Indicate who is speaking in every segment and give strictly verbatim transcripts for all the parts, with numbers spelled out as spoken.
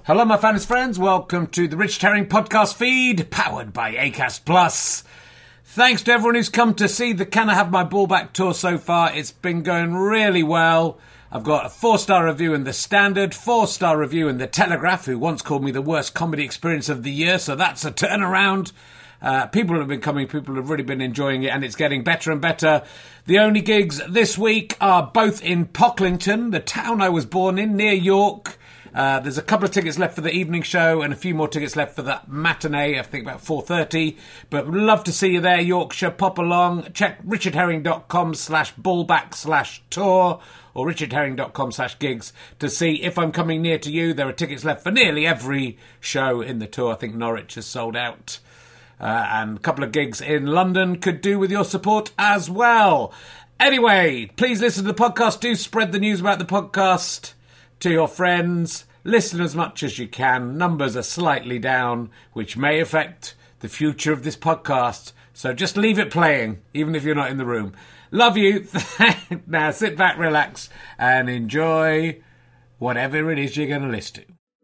Speaker 1: Hello, my fans friends. Welcome to the Richard Herring podcast feed, powered by Acast Plus. Thanks to everyone who's come to see the Can I Have My Ball Back tour so far. It's been going really well. I've got a four-star review in The Standard, four-star review in The Telegraph, who once called me the worst comedy experience of the year, so that's a turnaround. Uh, people have been coming, people have really been enjoying it, and it's getting better and better. The only gigs this week are both in Pocklington, the town I was born in, near York. Uh, there's a couple of tickets left for the evening show and a few more tickets left for the matinee, I think about four thirty. But would love to see you there, Yorkshire. Pop along. Check richardherring.com slash ballback slash tour or richardherring.com slash gigs to see if I'm coming near to you. There are tickets left for nearly every show in the tour. I think Norwich has sold out. Uh, and a couple of gigs in London could do with your support as well. Anyway, please listen to the podcast. Do spread the news about the podcast to your friends. Listen as much as you can. Numbers are slightly down, which may affect the future of this podcast. So just leave it playing, even if you're not in the room. Love you. Now sit back, relax, and enjoy whatever it is you're going to listen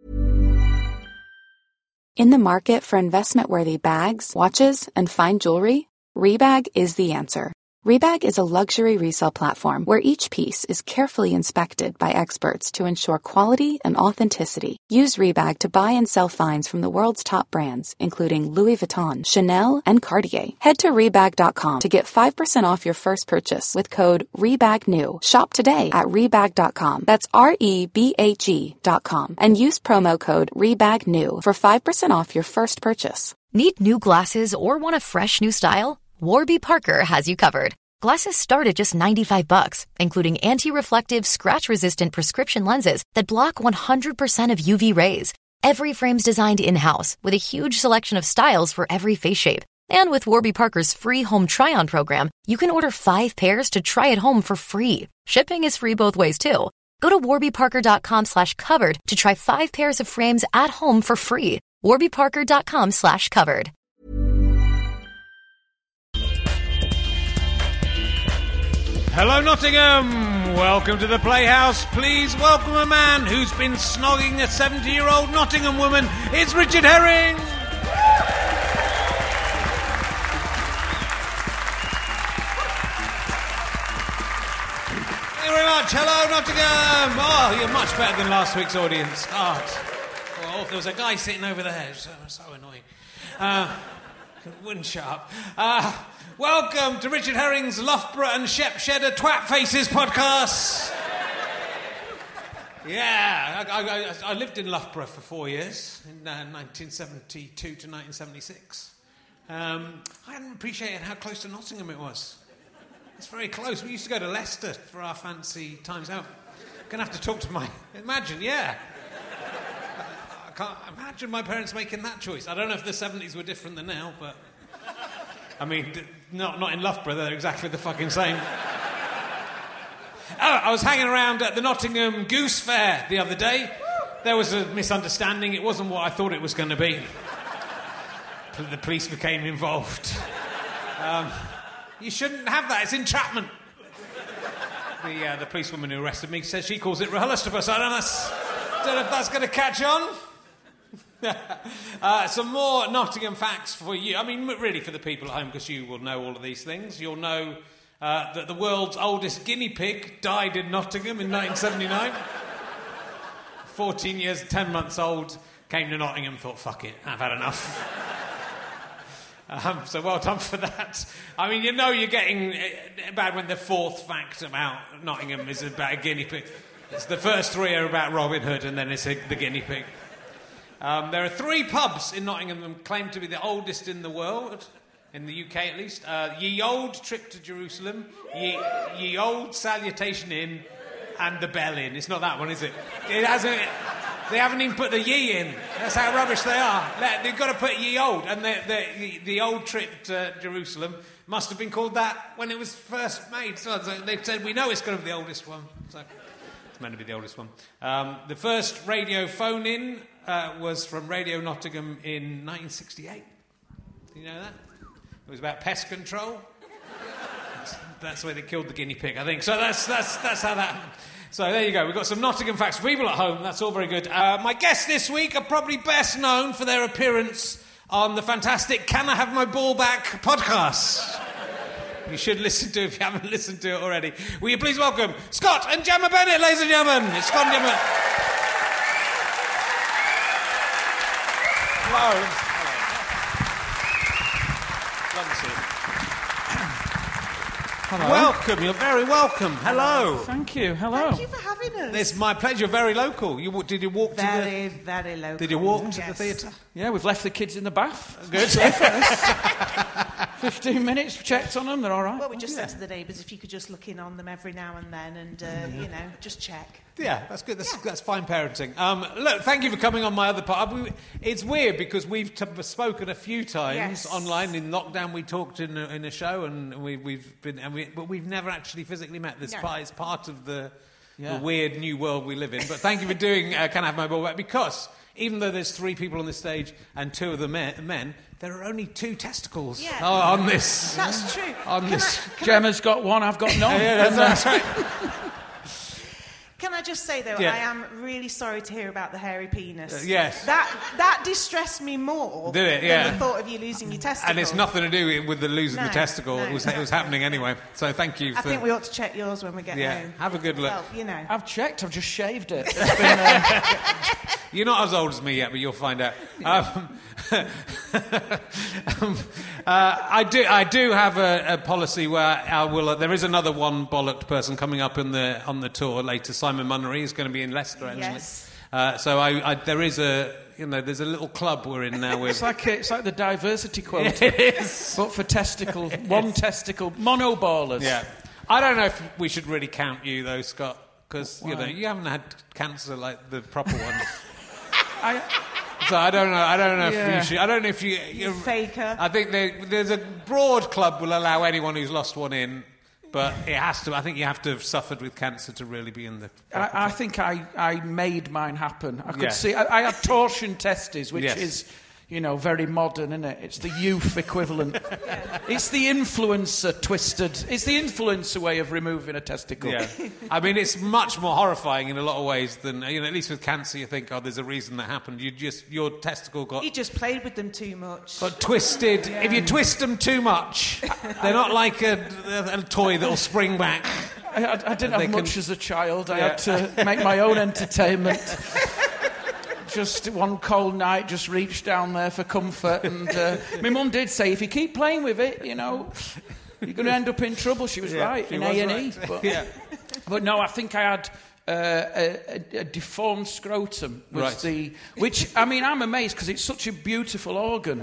Speaker 1: to.
Speaker 2: In the market for investment-worthy bags, watches, and fine jewelry, Rebag is the answer. Rebag is a luxury resale platform where each piece is carefully inspected by experts to ensure quality and authenticity. Use Rebag to buy and sell finds from the world's top brands, including Louis Vuitton, Chanel, and Cartier. Head to Rebag dot com to get five percent off your first purchase with code REBAGNEW. Shop today at Rebag dot com. That's R E B A G dot com. And use promo code REBAGNEW for five percent off your first purchase.
Speaker 3: Need new glasses or want a fresh new style? Warby Parker has you covered. Glasses start at just ninety-five bucks, including anti-reflective, scratch-resistant prescription lenses that block one hundred percent of U V rays. Every frame's designed in-house with a huge selection of styles for every face shape. And with Warby Parker's free home try-on program, you can order five pairs to try at home for free. Shipping is free both ways, too. Go to warbyparker.com slash covered to try five pairs of frames at home for free. warbyparker.com slash covered.
Speaker 1: Hello, Nottingham. Welcome to the Playhouse. Please welcome a man who's been snogging a seventy-year-old Nottingham woman. It's Richard Herring. Thank you very much. Hello, Nottingham. Oh, you're much better than last week's audience. God. Oh, there was a guy sitting over there. So, so annoying. Uh, wouldn't shut up. Uh, welcome to Richard Herring's Loughborough and Shep Shedder Twat Faces podcast. Yeah, I, I, I lived in Loughborough for four years, in uh, nineteen seventy-two to nineteen seventy-six. Um, I hadn't appreciated how close to Nottingham it was. It's very close. We used to go to Leicester for our fancy times out. Gonna have to talk to my... Imagine, yeah. I can't imagine my parents making that choice. I don't know if the seventies were different than now, but... I mean, not not in Loughborough, they're exactly the fucking same. Oh, I was hanging around at the Nottingham Goose Fair the other day. There was a misunderstanding. It wasn't what I thought it was going to be. The police became involved. Um, you shouldn't have that. It's entrapment. The uh, the policewoman who arrested me says she calls it RHLSTP. I don't know, that's, don't know if that's going to catch on. uh, some more Nottingham facts for you. I mean, really for the people at home, because you will know all of these things. You'll know uh, that the world's oldest guinea pig died in Nottingham in nineteen seventy-nine. fourteen years, ten months old, came to Nottingham, thought, fuck it, I've had enough. um, so well done for that. I mean, you know you're getting bad when the fourth fact about Nottingham is about a guinea pig. It's the first three are about Robin Hood, and then it's a, the guinea pig. Um, there are three pubs in Nottingham that claim to be the oldest in the world, in the U K at least. Uh, Ye Old Trip to Jerusalem, Ye, Ye Old Salutation Inn, and the Bell Inn. It's not that one, is it? It hasn't. They haven't even put the Ye in. That's how rubbish they are. They've got to put Ye Old, and the, the, the Old Trip to Jerusalem must have been called that when it was first made. So they've said, we know it's going to be the oldest one. So it's meant to be the oldest one. Um, the first radio phone-in uh, was from Radio Nottingham in nineteen sixty-eight. Do you know that? It was about pest control. That's, that's the way they killed the guinea pig, I think. So that's that's that's how that happened. So there you go. We've got some Nottingham facts for people at home. That's all very good. Uh, my guests this week are probably best known for their appearance on the fantastic Can I Have My Ball Back podcast. You should listen to it if you haven't listened to it already. Will you please welcome Scott and Gemma Bennett, ladies and gentlemen. It's Scott and Gemma. Hello. Hello. Love to see you.
Speaker 4: Hello.
Speaker 1: Welcome, you're very welcome. Hello.
Speaker 4: Thank you. Hello.
Speaker 5: Thank you for having us.
Speaker 1: It's my pleasure. Very local. You did you walk
Speaker 5: very,
Speaker 1: to the
Speaker 5: very local.
Speaker 1: Did you walk to
Speaker 5: yes.
Speaker 1: the theatre?
Speaker 4: Yeah, we've left the kids in the bath.
Speaker 1: Good.
Speaker 4: Fifteen minutes, checked on them. They're all right.
Speaker 5: Well, we just
Speaker 4: yeah.
Speaker 5: said to the neighbours if you could just look in on them every now and then, and uh, mm-hmm. you know, just check.
Speaker 1: Yeah, that's good. That's,
Speaker 5: yeah.
Speaker 1: that's fine parenting. Um, look, thank you for coming on my other part. We, it's weird because we've t- spoken a few times
Speaker 5: yes.
Speaker 1: online. In lockdown, we talked in a, in a show, and we, we've been, and we, but we've never actually physically met. This
Speaker 5: no.
Speaker 1: part is part of the,
Speaker 4: yeah.
Speaker 1: the weird new world we live in. But thank you for doing uh, Can I Have My Ball Back? Because even though there's three people on the stage and two of the men, men there are only two testicles
Speaker 5: yeah.
Speaker 1: oh, on this.
Speaker 5: That's true.
Speaker 1: On
Speaker 5: can
Speaker 1: this,
Speaker 5: I, can
Speaker 4: Gemma's I... got one. I've got none.
Speaker 1: yeah, that's, that's right.
Speaker 5: Can I just say, though,
Speaker 1: yeah.
Speaker 5: I am really sorry to hear about the hairy penis.
Speaker 1: Uh, yes.
Speaker 5: That that distressed me more
Speaker 1: Did it?
Speaker 5: than
Speaker 1: Yeah.
Speaker 5: the thought of you losing your testicle.
Speaker 1: And it's nothing to do with the losing
Speaker 5: no,
Speaker 1: the testicle.
Speaker 5: No,
Speaker 1: it, was,
Speaker 5: exactly.
Speaker 1: it was happening anyway. So thank you for...
Speaker 5: I think we ought to check yours when we get
Speaker 1: yeah,
Speaker 5: home.
Speaker 1: have a good look.
Speaker 5: Well, you know.
Speaker 4: I've checked. I've just shaved it. It's been, uh...
Speaker 1: You're not as old as me yet, but you'll find out. Um, um, uh, I do. I do have a, a policy where I will. Uh, there is another one bollocked person coming up in the on the tour later. Simon Munnery is going to be in Leicester, actually.
Speaker 5: Yes.
Speaker 1: Uh, so I, I, there is a. You know, there's a little club we're in now with.
Speaker 4: It's like it's like the diversity quota,
Speaker 1: it is.
Speaker 4: but for testicle, one testicle, monoballers.
Speaker 1: Yeah. I don't know if we should really count you though, Scott, because you
Speaker 4: Why?
Speaker 1: know you haven't had cancer like the proper ones.
Speaker 4: I,
Speaker 1: So I don't know. I don't know
Speaker 4: Yeah.
Speaker 1: if you should. I don't know if you.
Speaker 5: You faker.
Speaker 1: I think there, there's a broad club will allow anyone who's lost one in, but it has to. I think you have to have suffered with cancer to really be in the.
Speaker 4: I, I think I, I made mine happen. I could
Speaker 1: Yeah.
Speaker 4: see. I, I had torsion testes, which
Speaker 1: Yes.
Speaker 4: is, you know, very modern, isn't it? It's the youth equivalent. It's the influencer twisted. It's the influencer way of removing a testicle.
Speaker 1: Yeah, I mean it's much more horrifying in a lot of ways than you know. At least with cancer, you think, oh, there's a reason that happened. You just your testicle got.
Speaker 5: You just played with them too much.
Speaker 1: Got twisted. If you twist them too much, they're not like a, a, a toy that'll spring back.
Speaker 4: I, I, I didn't
Speaker 1: They
Speaker 4: have
Speaker 1: can-
Speaker 4: much as a child. I
Speaker 1: Yeah.
Speaker 4: had to make my own entertainment. Just one cold night, just reached down there for comfort. And uh, my mum did say, if you keep playing with it, you know, you're going to end up in trouble. She was
Speaker 1: Yeah,
Speaker 4: right,
Speaker 1: she
Speaker 4: in
Speaker 1: was
Speaker 4: A and E.
Speaker 1: right.
Speaker 4: But,
Speaker 1: Yeah.
Speaker 4: but no, I think I had uh, a, a, a deformed scrotum. Was
Speaker 1: Right.
Speaker 4: the, which, I mean, I'm amazed because it's such a beautiful organ.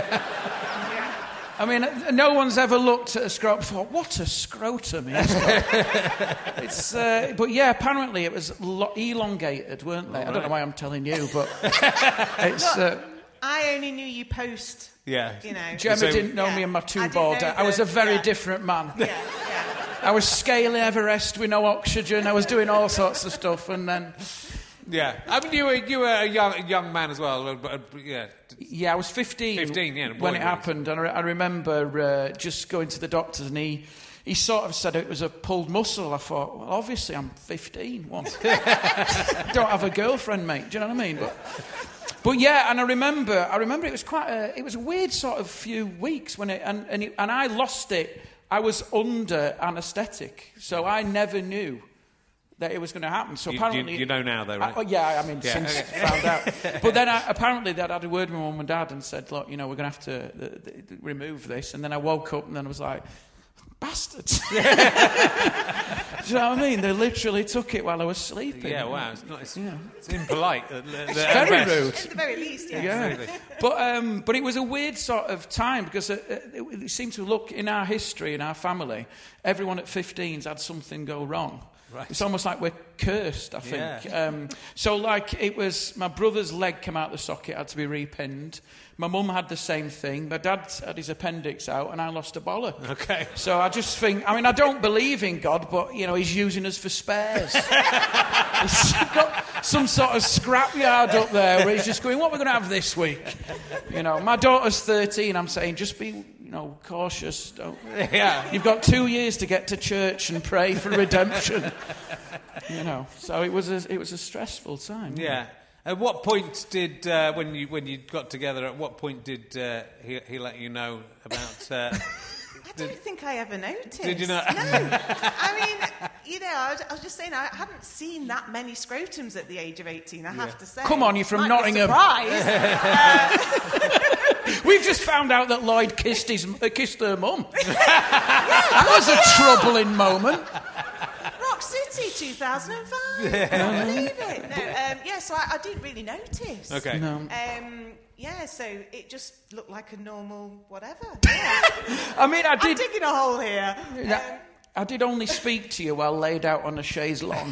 Speaker 4: I mean, no one's ever looked at a scrotum and thought, what a scrotum he's got. It's, uh, but yeah, apparently it was lo- elongated, weren't they? I don't know why I'm telling you, but it's... Uh,
Speaker 5: I only knew you post.
Speaker 1: Yeah.
Speaker 5: You know.
Speaker 4: Gemma
Speaker 1: So-
Speaker 4: didn't know
Speaker 5: Yeah.
Speaker 4: me and my
Speaker 5: I
Speaker 4: two
Speaker 5: didn't
Speaker 4: ball
Speaker 5: know
Speaker 4: down. I was a
Speaker 5: the-
Speaker 4: very
Speaker 5: yeah.
Speaker 4: different man.
Speaker 5: Yeah, yeah.
Speaker 4: I was scaling Everest with no oxygen. I was doing all sorts of stuff, and then...
Speaker 1: Yeah, I mean you were you were a young a young man as well. But, uh, yeah.
Speaker 4: Yeah, I was fifteen,
Speaker 1: fifteen, yeah, boy,
Speaker 4: when it
Speaker 1: really.
Speaker 4: happened, and I, I remember uh, just going to the doctors, and he, he sort of said it was a pulled muscle. I thought, well, obviously I'm fifteen. What? I don't have a girlfriend, mate. Do you know what I mean? But, but yeah, and I remember, I remember it was quite a, it was a weird sort of few weeks when it, and and, it, and I lost it. I was under anaesthetic, so I never knew that it was going to happen. So
Speaker 1: You-
Speaker 4: apparently,
Speaker 1: you- you know now, though, right?
Speaker 4: I, oh, yeah, I mean,
Speaker 1: Yeah,
Speaker 4: since
Speaker 1: okay.
Speaker 4: found out. But then I, apparently they'd had a word with my mum and dad and said, look, you know, we're going to have to uh, th- th- remove this. And then I woke up and then I was like, bastards. Do you know what I mean? They literally took it while I was sleeping.
Speaker 1: Yeah, wow, it's not. It's, it's impolite. It's
Speaker 4: very rude.
Speaker 5: At the very least, yeah.
Speaker 4: Yeah, but um, but it was a weird sort of time because it, it, it seemed to look in our history, in our family, everyone at fifteen's had something go wrong.
Speaker 1: Right.
Speaker 4: It's almost like we're cursed, I think.
Speaker 1: Yeah.
Speaker 4: Um, so, like, it was my brother's leg came out the socket, had to be repinned. My mum had the same thing. My dad had his appendix out, and I lost a bollock.
Speaker 1: Okay.
Speaker 4: So I just think, I mean, I don't believe in God, but, you know, he's using us for spares. He's got some sort of scrapyard up there where he's just going, what are we going to have this week? You know, my daughter's thirteen, I'm saying, just be, you know, cautious. Don't.
Speaker 1: Yeah.
Speaker 4: You've got two years to get to church and pray for redemption. you know. So it was a, it was a stressful time.
Speaker 1: Yeah. At what point did, uh, when you when you got together, at what point did uh, he, he let you know about... Uh,
Speaker 5: I don't think I ever noticed.
Speaker 1: Did you not?
Speaker 5: No. I mean, you know, I was, I was just saying, I hadn't seen that many scrotums at the age of eighteen, I yeah. have to say.
Speaker 4: Come on, you're from
Speaker 5: Might
Speaker 4: Nottingham.
Speaker 5: uh,
Speaker 4: We've just found out that Lloyd kissed, his, uh, kissed her mum. That was a troubling moment.
Speaker 5: Rock City, two thousand five. I can't believe it. No, um, yeah, so I, I didn't really notice.
Speaker 1: Okay.
Speaker 4: No.
Speaker 5: Um, yeah, so it just looked like a normal whatever. Yeah.
Speaker 4: I mean, I did...
Speaker 5: I'm digging a hole here.
Speaker 4: Um, I did only speak to you while laid out on a chaise lounge.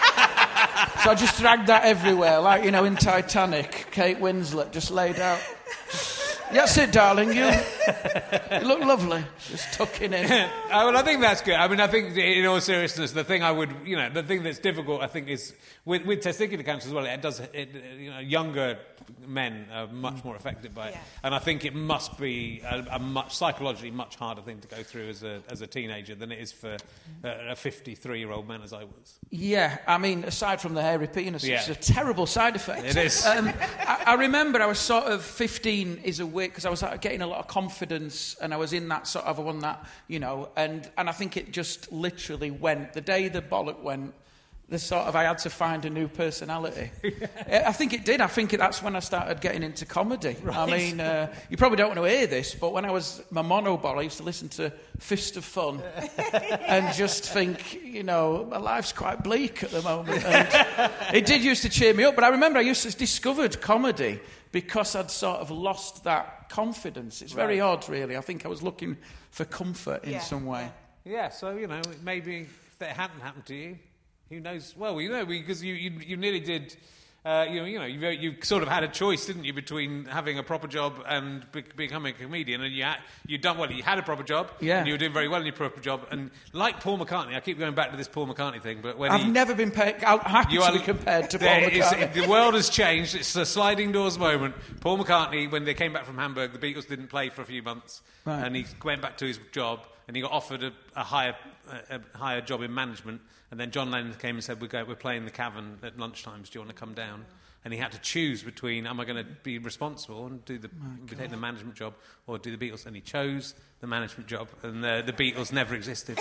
Speaker 4: So I just dragged that everywhere, like, you know, in Titanic, Kate Winslet just laid out. That's it, darling. You, you look lovely. Just tucking in.
Speaker 1: uh, well, I think that's good. I mean, I think, in all seriousness, the thing I would, you know, the thing that's difficult, I think, is with, with testicular cancer as well. It does, it, you know, younger men are much more affected by it,
Speaker 5: yeah.
Speaker 1: and I think it must be a, a much psychologically much harder thing to go through as a as a teenager than it is for a, a fifty-three-year-old man as I was.
Speaker 4: Yeah, I mean, aside from the hairy penis,
Speaker 1: yeah.
Speaker 4: it's a terrible side effect.
Speaker 1: It is.
Speaker 4: Um, I, I remember I was sort of fifteen is a week because I was like, getting a lot of confidence, and I was in that sort of one that, you know, and and I think it just literally went the day the bollock went. The sort of I had to find a new personality. I think it did. I think that's when I started getting into comedy. Right. I mean, uh, you probably don't want to hear this, but when I was my monoball, I used to listen to Fist of Fun and just think, you know, my life's quite bleak at the moment. And it did used to cheer me up, but I remember I used to discovered comedy because I'd sort of lost that confidence. It's very right. odd, really. I think I was looking for comfort in
Speaker 5: yeah.
Speaker 4: some way.
Speaker 1: Yeah, so, you know, maybe if that hadn't happened to you, who knows? Well, you know, because you, you, you nearly did, uh, you know, you know, you, you sort of had a choice, didn't you, between having a proper job and be, becoming a comedian, and you had, you done well. You had a proper job,
Speaker 4: yeah.
Speaker 1: and you were doing very well in your proper job. And like Paul McCartney, I keep going back to this Paul McCartney thing, but when
Speaker 4: I've
Speaker 1: he,
Speaker 4: never been paid. I'm happy
Speaker 1: you
Speaker 4: to
Speaker 1: are,
Speaker 4: be compared to Paul McCartney.
Speaker 1: The world has changed. It's a sliding doors moment. Paul McCartney, when they came back from Hamburg, the Beatles didn't play for a few months,
Speaker 4: right.
Speaker 1: and he went back to his job, and he got offered a, a higher, a, a higher job in management. And then John Lennon came and said, we're, going, we're playing the Cavern at lunchtimes, do you want to come down? And he had to choose between, am I going to be responsible and do the, take the management job, or do the Beatles? And he chose the management job, and the, the Beatles never existed.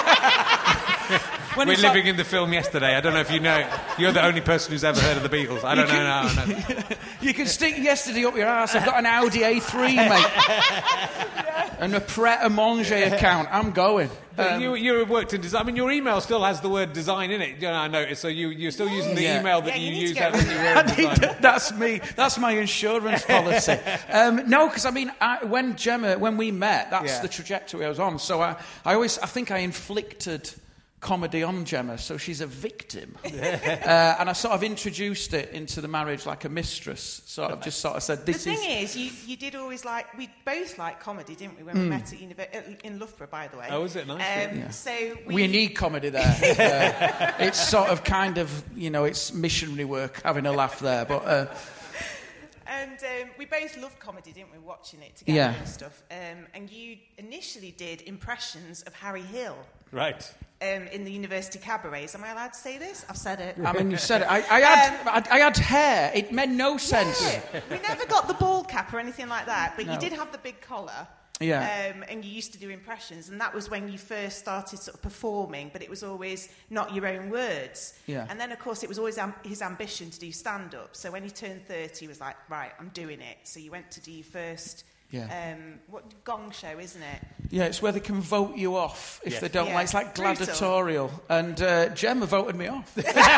Speaker 1: We're living like... in the film yesterday. I don't know if you know. You're the only person who's ever heard of the Beatles. I don't know. No, no.
Speaker 4: You can stick yesterday up your arse. I've got an Audi A three, mate. And a Pret-a-Manger account. I'm going.
Speaker 1: Um, you, you worked in design. I mean, your email still has the word design in it. You know, I noticed. So you, you're still using the
Speaker 4: yeah.
Speaker 1: email that
Speaker 5: yeah,
Speaker 1: you,
Speaker 5: you
Speaker 1: used out when you were in design.
Speaker 4: That's me. That's my insurance policy. um, no, because I mean, I, when Gemma, when we met, that's
Speaker 1: yeah.
Speaker 4: the trajectory I was on. So I, I always, I think I inflicted comedy on Gemma, so she's a victim. uh, and I sort of introduced it into the marriage like a mistress. Sort of just sort of said, this is...
Speaker 5: The thing is, is you, you did always like... We both liked comedy, didn't we, when mm. we met at univer- in Loughborough, by the way.
Speaker 1: Oh, was it? Nice.
Speaker 5: Um,
Speaker 1: yeah.
Speaker 5: So we...
Speaker 4: we need comedy there. uh, it's sort of kind of, you know, it's missionary work, having a laugh there, but... Uh,
Speaker 5: And um, we both loved comedy, didn't we, watching it together
Speaker 4: yeah.
Speaker 5: and stuff. Um, and you initially did impressions of Harry Hill.
Speaker 1: Right.
Speaker 5: Um, in the university cabarets. Am I allowed to say this? I've said it.
Speaker 4: I mean, you said it. I, I, had,
Speaker 5: um,
Speaker 4: I, I had hair. It made no sense.
Speaker 5: Yeah. We never got the bald cap or anything like that, but
Speaker 4: no.
Speaker 5: you did have the big collar.
Speaker 4: Yeah.
Speaker 5: Um, and you used to do impressions, and that was when you first started sort of performing, but it was always not your own words.
Speaker 4: Yeah.
Speaker 5: And then, of course, it was always am- his ambition to do stand-up. So when he turned thirty, he was like, right, I'm doing it. So you went to do your first...
Speaker 4: Yeah.
Speaker 5: Um, what Gong Show, isn't it?
Speaker 4: Yeah, it's where they can vote you off if
Speaker 1: yes.
Speaker 4: they don't
Speaker 5: yeah.
Speaker 4: like. It's like
Speaker 5: Brutal.
Speaker 4: gladiatorial. And uh, Gemma voted me off.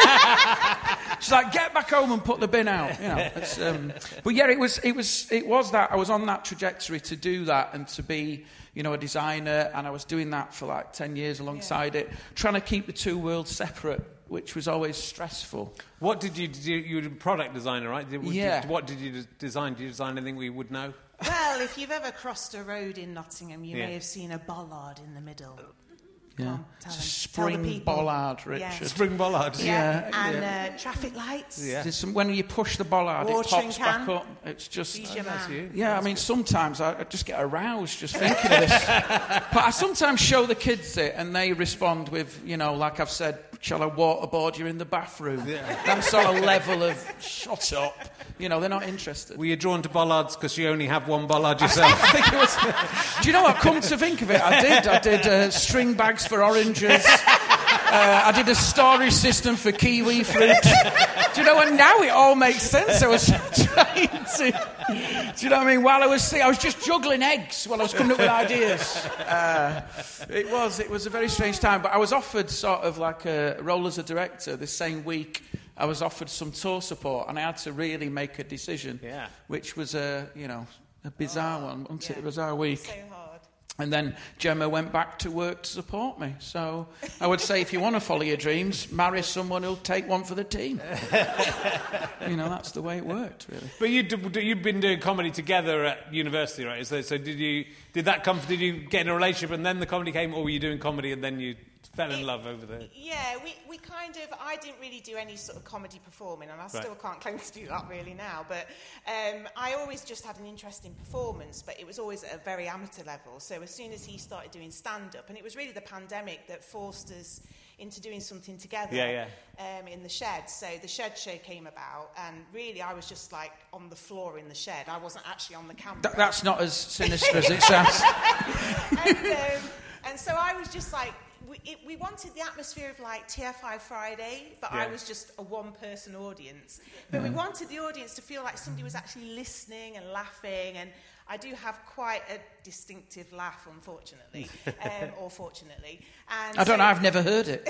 Speaker 4: She's like, get back home and put the bin out. You know. It's, um, but yeah, it was, it was, it was that. I was on that trajectory to do that and to be, you know, a designer. And I was doing that for like ten years alongside yeah. it, trying to keep the two worlds separate, which was always stressful.
Speaker 1: What did you do? You were a product designer, right? Did,
Speaker 4: yeah.
Speaker 1: Did, what did you design? Did you design anything we would know?
Speaker 5: Well, if you've ever crossed a road in Nottingham, you
Speaker 1: yeah.
Speaker 5: may have seen a bollard in the middle.
Speaker 4: Yeah.
Speaker 5: On, tell them.
Speaker 4: Spring
Speaker 5: tell the people.
Speaker 4: bollard, Richard.
Speaker 5: Yeah.
Speaker 1: Spring bollard.
Speaker 5: Yeah,
Speaker 4: Yeah,
Speaker 5: and
Speaker 4: yeah.
Speaker 5: Uh, traffic lights.
Speaker 1: Yeah.
Speaker 4: Some, when you push the bollard,
Speaker 5: Watering
Speaker 4: it pops
Speaker 5: can.
Speaker 4: back up. It's just...
Speaker 5: He's your
Speaker 1: that's
Speaker 5: man.
Speaker 1: you.
Speaker 4: Yeah,
Speaker 1: That's
Speaker 4: I mean,
Speaker 1: good.
Speaker 4: sometimes I, I just get aroused just thinking of this. But I sometimes show the kids it, and they respond with, you know, like I've said, shall I waterboard you in the bathroom? Yeah. That sort of level of shut up. You know, they're not interested.
Speaker 1: Were you drawn to bollards because you only have one bollard yourself?
Speaker 4: I think it was. Do you know what? Come to think of it, I did. I did uh, string bags for oranges. Uh, I did a storage system for kiwi fruit. Do you know what? Now it all makes sense. I was trying to. Do you know what I mean? While I was, I was just juggling eggs while I was coming up with ideas. Uh, it was. It was a very strange time. But I was offered sort of like a role as a director this same week. I was offered some tour support, and I had to really make a decision,
Speaker 1: yeah.
Speaker 4: which was a, you know, a bizarre
Speaker 5: oh,
Speaker 4: one, wasn't
Speaker 5: yeah.
Speaker 4: it? A bizarre week.
Speaker 5: So hard.
Speaker 4: And then Gemma went back to work to support me. So I would say, if you want to follow your dreams, marry someone who'll take one for the team. You know, that's the way it worked, really.
Speaker 1: But you'd, you'd been doing comedy together at university, right? So, so did you? Did that come? Did you get in a relationship and then the comedy came, or were you doing comedy and then you fell in
Speaker 5: it,
Speaker 1: love over there?
Speaker 5: Yeah, we, we kind of, I didn't really do any sort of comedy performing, and I still
Speaker 1: right.
Speaker 5: can't claim to do that really now, but um, I always just had an interest in performance, but it was always at a very amateur level. So as soon as he started doing stand-up, and it was really the pandemic that forced us into doing something together
Speaker 1: yeah, yeah.
Speaker 5: Um, in the shed. So the shed show came about, and really I was just like on the floor in the shed. I wasn't actually on the camera.
Speaker 4: Th- that's not as sinister as it sounds.
Speaker 5: and, um, and so I was just like, We, it, we wanted the atmosphere of like T F I Friday, but
Speaker 1: yeah.
Speaker 5: I was just a one-person audience. But we wanted the audience to feel like somebody was actually listening and laughing, and I do have quite a distinctive laugh, unfortunately, um, or fortunately. And
Speaker 4: I don't
Speaker 5: so,
Speaker 4: know, I've never heard it.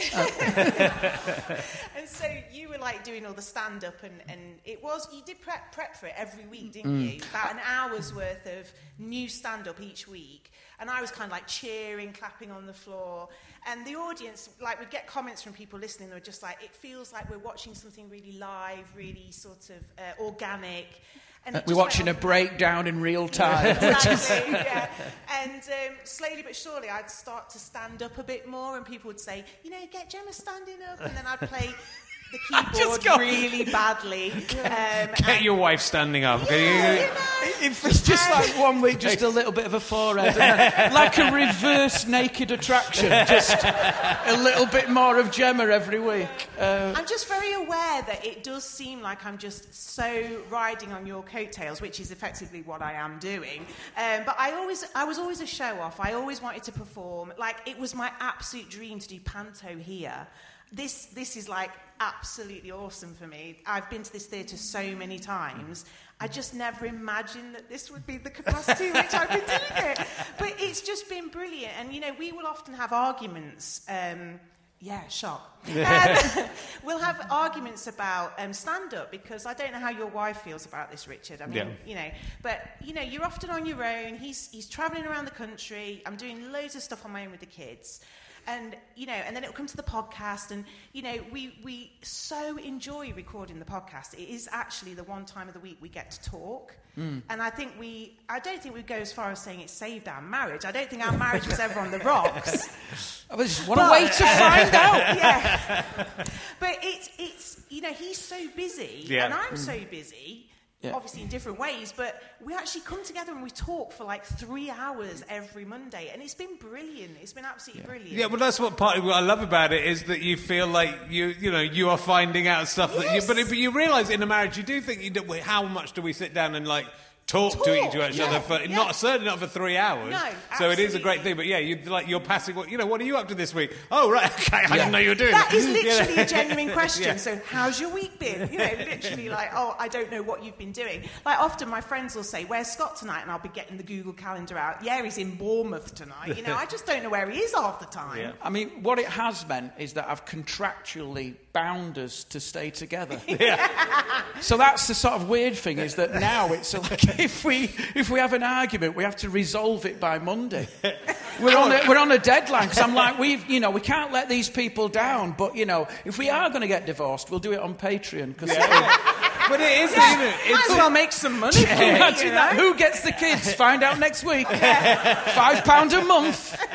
Speaker 5: And so you were like doing all the stand-up, and, and it was, you did prep, prep for it every week, didn't mm. you? About an hour's worth of new stand-up each week. And I was kind of like cheering, clapping on the floor. And the audience, like, we'd get comments from people listening that were just like, it feels like we're watching something really live, really sort of uh, organic. And
Speaker 4: uh, we're watching a breakdown in real time.
Speaker 5: Exactly, yeah. And um, slowly but surely, I'd start to stand up a bit more, and people would say, you know, get Gemma standing up. And then I'd play the keyboard
Speaker 1: got...
Speaker 5: really badly. Um,
Speaker 1: Get your wife standing up.
Speaker 5: Yeah,
Speaker 1: you...
Speaker 5: you know.
Speaker 4: If it's just like one week, just a little bit of a forehead, and like a reverse Naked Attraction, just a little bit more of Gemma every week. Uh,
Speaker 5: I'm just very aware that it does seem like I'm just so riding on your coattails, which is effectively what I am doing. Um, but I always, I was always a show-off. I always wanted to perform. Like, it was my absolute dream to do panto here. This this is like absolutely awesome for me. I've been to this theatre so many times. I just never imagined that this would be the capacity in which I've been doing it. But it's just been brilliant. And, you know, we will often have arguments. Um, yeah, shock. Um, we'll have arguments about um, stand-up, because I don't know how your wife feels about this, Richard. I mean, yeah. you know, but, you know, you're often on your own. He's, he's travelling around the country. I'm doing loads of stuff on my own with the kids. And, you know, and then it'll come to the podcast, and, you know, we, we so enjoy recording the podcast. It is actually the one time of the week we get to talk. Mm. And I think we, I don't think we'd go as far as saying it saved our marriage. I don't think our marriage was ever on the rocks.
Speaker 4: What a way to find out.
Speaker 5: Yeah. But it's, it's, you know, he's so busy,
Speaker 1: yeah.
Speaker 5: and I'm
Speaker 1: mm.
Speaker 5: so busy.
Speaker 4: Yeah.
Speaker 5: Obviously in different ways, but we actually come together and we talk for like three hours every Monday, and it's been brilliant. It's been absolutely
Speaker 1: yeah.
Speaker 5: brilliant.
Speaker 1: Yeah, well, that's what part of what I love about it is that you feel like you, you know, you are finding out stuff
Speaker 5: yes.
Speaker 1: that you, but, it, but you realise in a marriage you do think you do, how much do we sit down and like talk, talk. to each, to each yeah. other for
Speaker 5: yeah.
Speaker 1: not certainly not for three hours.
Speaker 5: No,
Speaker 1: so it is a great thing. But yeah, you like you're passing. What you know? What are you up to this week? Oh right, okay. I yeah. didn't know you were doing
Speaker 5: that. That is
Speaker 1: literally
Speaker 5: yeah. a genuine question.
Speaker 1: yeah.
Speaker 5: So how's your week been? You know, literally like, oh, I don't know what you've been doing. Like often my friends will say, "Where's Scott tonight?" And I'll be getting the Google Calendar out. Yeah, he's in Bournemouth tonight. You know, I just don't know where he is half the time.
Speaker 4: Yeah. I mean, what it has meant is that I've contractually bound us to stay together.
Speaker 1: Yeah.
Speaker 4: So that's the sort of weird thing, is that now it's like if we if we have an argument, we have to resolve it by Monday. We're on a, we're on a deadline, because I'm like, we've you know we can't let these people down. But you know, if we are going to get divorced, we'll do it on Patreon. Cause
Speaker 1: yeah. But it is,
Speaker 5: yeah.
Speaker 1: isn't it?
Speaker 5: Might
Speaker 1: It's
Speaker 5: as well make some money.
Speaker 4: Yeah. Imagine that. Who gets the kids? Find out next week. Five pound a month.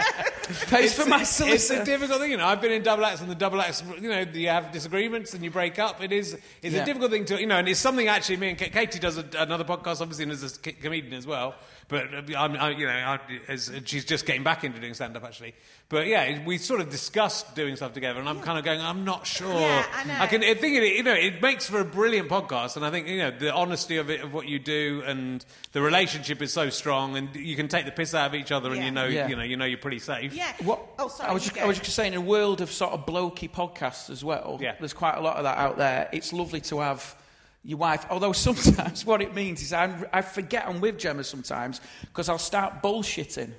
Speaker 4: Pays for my
Speaker 1: It's
Speaker 4: solicitor.
Speaker 1: a difficult thing, you know. I've been in double acts, and the double acts, you know, you have disagreements and you break up. It is, it's
Speaker 4: Yeah.
Speaker 1: a difficult thing to, you know, and it's something actually. Me and Ka- Katie does a, another podcast, obviously, and as a c- comedian as well. But uh, I'm, I, you know, I, as, she's just getting back into doing stand-up actually. But yeah, we sort of discussed doing stuff together, and I'm kind of going, I'm not sure.
Speaker 5: Yeah, I know.
Speaker 1: I can I think it, you know, it makes for a brilliant podcast, and I think you know the honesty of it, of what you do, and the relationship is so strong, and you can take the piss out of each other, and
Speaker 5: Yeah.
Speaker 1: you know,
Speaker 4: Yeah.
Speaker 1: you know, you know, you're pretty safe.
Speaker 5: Yeah.
Speaker 4: What?
Speaker 5: Oh, sorry.
Speaker 4: I was
Speaker 5: you
Speaker 4: just,
Speaker 5: go.
Speaker 4: I was just saying, in a world of sort of blokey podcasts as well,
Speaker 1: Yeah.
Speaker 4: there's quite a lot of that out there. It's lovely to have your wife, although sometimes what it means is I, I forget I'm with Gemma sometimes because I'll start bullshitting.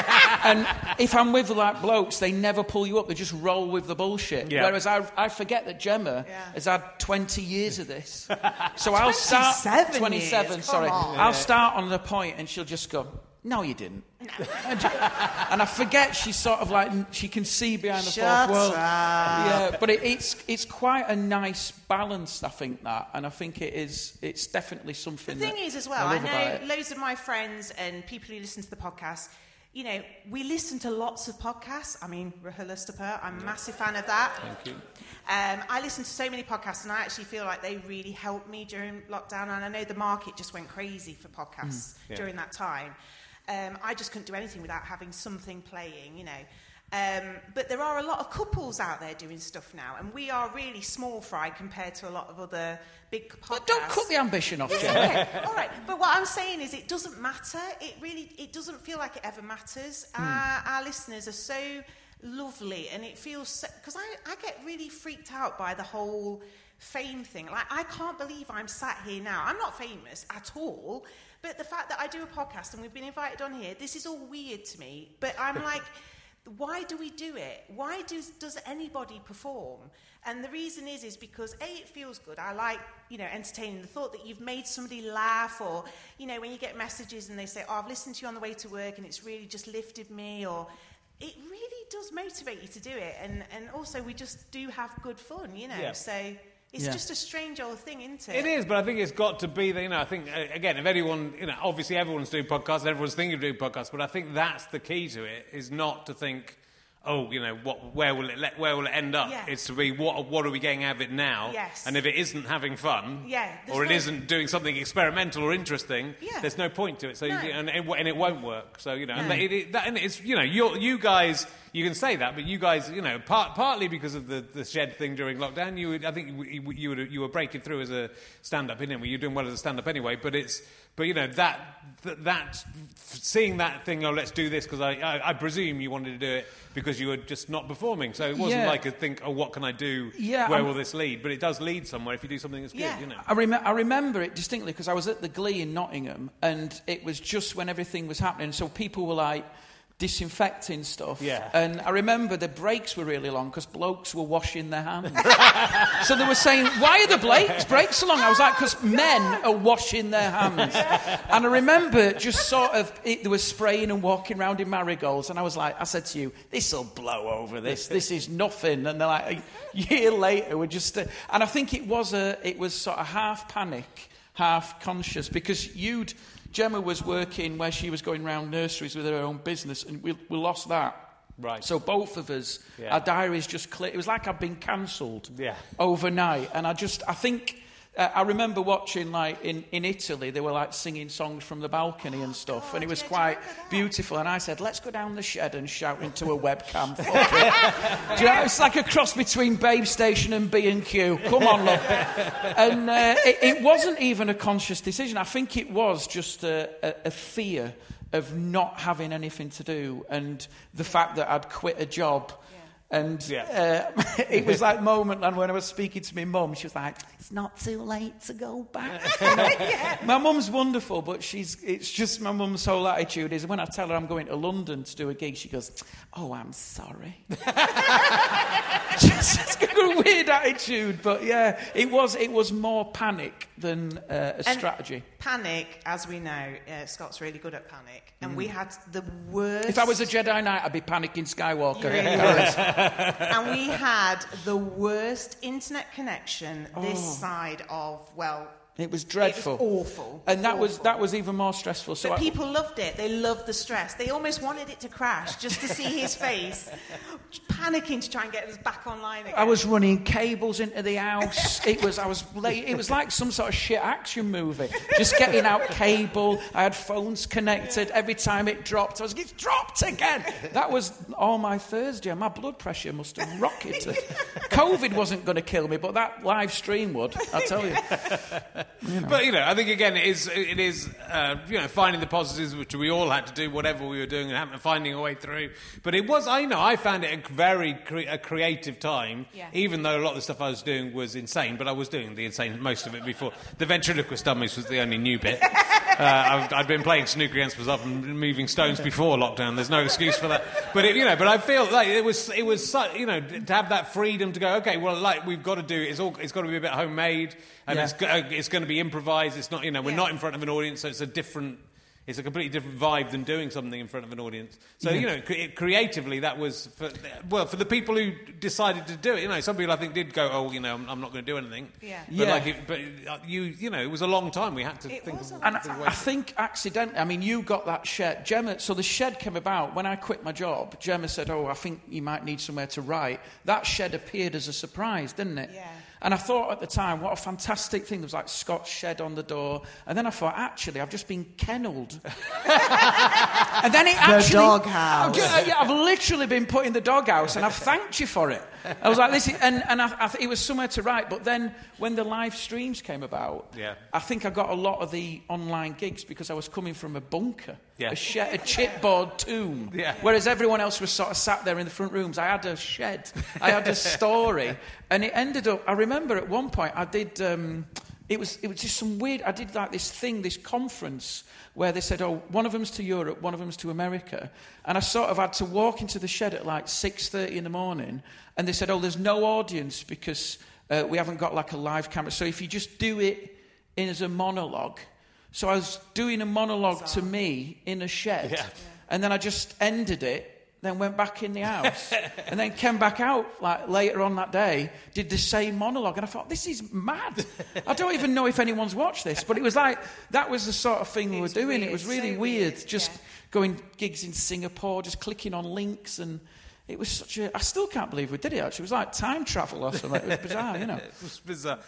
Speaker 4: And if I'm with like blokes, they never pull you up, they just roll with the bullshit.
Speaker 1: Yeah.
Speaker 4: Whereas I, I forget that Gemma
Speaker 5: Yeah.
Speaker 4: has had twenty years of this. So I'll start...
Speaker 5: twenty-seven
Speaker 4: twenty-seven,
Speaker 5: years,
Speaker 4: sorry.
Speaker 5: come on.
Speaker 4: I'll start on the point and she'll just go, no, you didn't. And I forget she's sort of like, she can see behind the
Speaker 5: Shut
Speaker 4: fourth wall.
Speaker 5: up.
Speaker 4: Yeah, but it, it's it's quite a nice balance, I think, that. And I think it is, it's definitely
Speaker 5: The
Speaker 4: something
Speaker 5: thing
Speaker 4: that
Speaker 5: is, as well,
Speaker 4: I
Speaker 5: I,
Speaker 4: love about
Speaker 5: know
Speaker 4: it.
Speaker 5: loads of my friends and people who listen to the podcast, you know, we listen to lots of podcasts. I mean, Rahul Lustapur, I'm a massive fan of that.
Speaker 1: Thank you.
Speaker 5: Um, I listen to so many podcasts, and I actually feel like they really helped me during lockdown. And I know the market just went crazy for podcasts
Speaker 1: Yeah.
Speaker 5: during that time. Um, I just couldn't do anything without having something playing, you know. Um, but there are a lot of couples out there doing stuff now, and we are really small fry compared to a lot of other big podcasts.
Speaker 4: But don't cut the ambition off,
Speaker 5: It's
Speaker 4: Gemma.
Speaker 5: okay. All right, but what I'm saying is, it doesn't matter. It really, it doesn't feel like it ever matters.
Speaker 4: Hmm.
Speaker 5: Our, our listeners are so lovely, and it feels because I, I get really freaked out by the whole fame thing. Like, I can't believe I'm sat here now. I'm not famous at all, but the fact that I do a podcast and we've been invited on here, this is all weird to me. But I'm like, why do we do it? Why does does anybody perform? And the reason is, is because A, it feels good. I like, you know, entertaining the thought that you've made somebody laugh, or, you know, when you get messages and they say, oh, I've listened to you on the way to work and it's really just lifted me, or it really does motivate you to do it. And, and also we just do have good fun, you know,
Speaker 1: Yeah.
Speaker 5: so it's
Speaker 4: Yeah.
Speaker 5: just a strange old thing, isn't it?
Speaker 1: It is, but I think it's got to be, the, you know, I think, uh, again, if anyone, you know, obviously everyone's doing podcasts, everyone's thinking of doing podcasts, but I think that's the key to it, is not to think, oh, you know, what, where will it let, where will it end up?
Speaker 5: Yeah.
Speaker 1: It's to be, what what are we getting out of it now?
Speaker 5: Yes.
Speaker 1: And if it isn't having fun,
Speaker 5: Yeah, there's
Speaker 1: or it
Speaker 5: no-
Speaker 1: isn't doing something experimental or interesting,
Speaker 5: Yeah.
Speaker 1: there's no point to it. So
Speaker 5: No.
Speaker 1: you, and, and and it won't work. So you know, and
Speaker 5: No.
Speaker 1: it, it, that, and it's you know, you you guys. You can say that, but you guys, you know, part, partly because of the, the shed thing during lockdown, you would, I think you, you, would, you were breaking through as a stand-up, innit? Well, you're doing well as a stand-up anyway, but it's, but you know, that, that, that seeing that thing, oh, let's do this, because I, I, I presume you wanted to do it because you were just not performing. So it wasn't
Speaker 4: Yeah.
Speaker 1: like a think, oh, what can I do?
Speaker 4: Yeah,
Speaker 1: Where
Speaker 4: I'm-
Speaker 1: will this lead? But it does lead somewhere if you do something that's
Speaker 5: Yeah.
Speaker 1: good, you know.
Speaker 4: I, rem- I remember it distinctly because I was at the Glee in Nottingham, and it was just when everything was happening, so people were like disinfecting stuff.
Speaker 1: Yeah.
Speaker 4: And I remember the breaks were really long because blokes were washing their hands. So they were saying, why are the breaks, breaks so long? I was like, because men are washing their hands. And I remember just sort of, it, they were spraying and walking around in marigolds, and I was like, I said to you, this'll blow over this, this is nothing. And they're like, a year later, we're just, uh, and I think it was a, it was sort of half panic, half conscious, because you'd, Gemma was working where she was going around nurseries with her own business, and we, we lost that.
Speaker 1: Right.
Speaker 4: So both of us,
Speaker 1: Yeah.
Speaker 4: our diaries just clear. It was like I'd been cancelled
Speaker 1: Yeah.
Speaker 4: overnight. And I just, I think, uh, I remember watching, like, in, in Italy, they were, like, singing songs from the balcony and stuff.
Speaker 5: God,
Speaker 4: and it was
Speaker 5: yeah, do you
Speaker 4: quite
Speaker 5: remember that?
Speaker 4: beautiful. And I said, let's go down the shed and shout into a webcam. Fuck it. Do you know, it's like a cross between Babe Station and B and Q. Come on, love. And uh, it, it wasn't even a conscious decision. I think it was just a, a, a fear of not having anything to do, and the fact that I'd quit a job. And
Speaker 1: Yeah.
Speaker 4: uh, it was that moment, and when I was speaking to my mum, she was like, it's not too late to go back.
Speaker 5: Yeah.
Speaker 4: My mum's wonderful, but she's it's just my mum's whole attitude is when I tell her I'm going to London to do a gig, she goes, oh, I'm sorry. Just got a weird attitude, but yeah, it was it was more panic than uh, a
Speaker 5: And
Speaker 4: strategy.
Speaker 5: Panic, as we know, uh, Scott's really good at panic, and we had the worst.
Speaker 4: If I was a Jedi Knight, I'd be panicking Skywalker.
Speaker 5: You really would. And we had the worst internet connection this
Speaker 4: Oh.
Speaker 5: side of, well,
Speaker 4: It was dreadful.
Speaker 5: It was awful.
Speaker 4: And that
Speaker 5: awful.
Speaker 4: was that was even more stressful. So
Speaker 5: but
Speaker 4: I,
Speaker 5: people loved it. They loved the stress. They almost wanted it to crash just to see his face, panicking to try and get us back online again.
Speaker 4: I was running cables into the house. It was I was late. It was like some sort of shit action movie. Just getting out cable. I had phones connected. Every time it dropped, I was it's dropped again. That was all my Thursday. My blood pressure must have rocketed. COVID wasn't going to kill me, but that live stream would. I tell you. You know.
Speaker 1: But, you know, I think, again, it is, it is uh, you know, finding the positives, which we all had to do, whatever we were doing, and finding a way through. But it was, I know, I found it a very cre- a creative time,
Speaker 5: yeah.
Speaker 1: even though a lot of the stuff I was doing was insane, but I was doing the insane, most of it before. The ventriloquist dummies was the only new bit. Uh, I've, I'd been playing snooker against myself and moving stones before lockdown. There's no excuse for that. But, it, you know, but I feel like it was, it was, you know, to have that freedom to go, okay, well, like, we've got to do it. It's, all, it's got to be a bit homemade, and
Speaker 4: yeah.
Speaker 1: it's, uh, it's going to be improvised. It's not, you know, we're
Speaker 5: Yeah.
Speaker 1: not in front of an audience, so it's a different, it's a completely different vibe than doing something in front of an audience. So, yeah. you know, cre- creatively, that was, for, well, for the people who decided to do it, you know, some people I think did go, oh, you know, I'm, I'm not going to do anything.
Speaker 5: Yeah.
Speaker 1: But,
Speaker 4: Yeah.
Speaker 1: like, it, but uh, you, you know, it was a long time. We had to
Speaker 5: It
Speaker 1: think
Speaker 5: was a
Speaker 1: of
Speaker 5: long
Speaker 4: And
Speaker 5: time.
Speaker 4: I, I think accidentally, I mean, you got that shed. Gemma, so the shed came about when I quit my job. Gemma said, oh, I think you might need somewhere to write. That shed appeared as a surprise, didn't it?
Speaker 5: Yeah.
Speaker 4: And I thought at the time, what a fantastic thing. There was like Scott's shed on the door. And then I thought, actually, I've just been kennelled. And then it actually...
Speaker 5: The doghouse.
Speaker 4: I've, ju- yeah, I've literally been put in the doghouse, and I've thanked you for it. I was like, this is... And, and I, I th- it was somewhere to write. But then when the live streams came about,
Speaker 1: Yeah.
Speaker 4: I think I got a lot of the online gigs because I was coming from a bunker,
Speaker 1: Yeah.
Speaker 4: a, shed, a chipboard tomb.
Speaker 1: Yeah.
Speaker 4: Whereas everyone else was sort of sat there in the front rooms. I had a shed. I had a story. And it ended up... I remember at one point I did... Um, it was it was just some weird... I did like this thing, this conference, where they said, oh, one of them's to Europe, one of them's to America. And I sort of had to walk into the shed at like six thirty in the morning. And they said, oh, there's no audience because uh, we haven't got like a live camera. So if you just do it in as a monologue... So I was doing a monologue to me in a shed.
Speaker 1: Yeah.
Speaker 4: And then I just ended it, then went back in the house, and then came back out like later on that day, did the same monologue, and I thought, this is mad. I don't even know if anyone's watched this, but it was like, that was the sort of thing we were
Speaker 5: It's
Speaker 4: doing.
Speaker 5: weird,
Speaker 4: It was really
Speaker 5: so
Speaker 4: weird,
Speaker 5: weird,
Speaker 4: just
Speaker 5: yeah.
Speaker 4: going gigs in Singapore, just clicking on links, and it was such a... I still can't believe we did it, actually. It was like time travel or something. It was bizarre, you know.
Speaker 1: It was bizarre.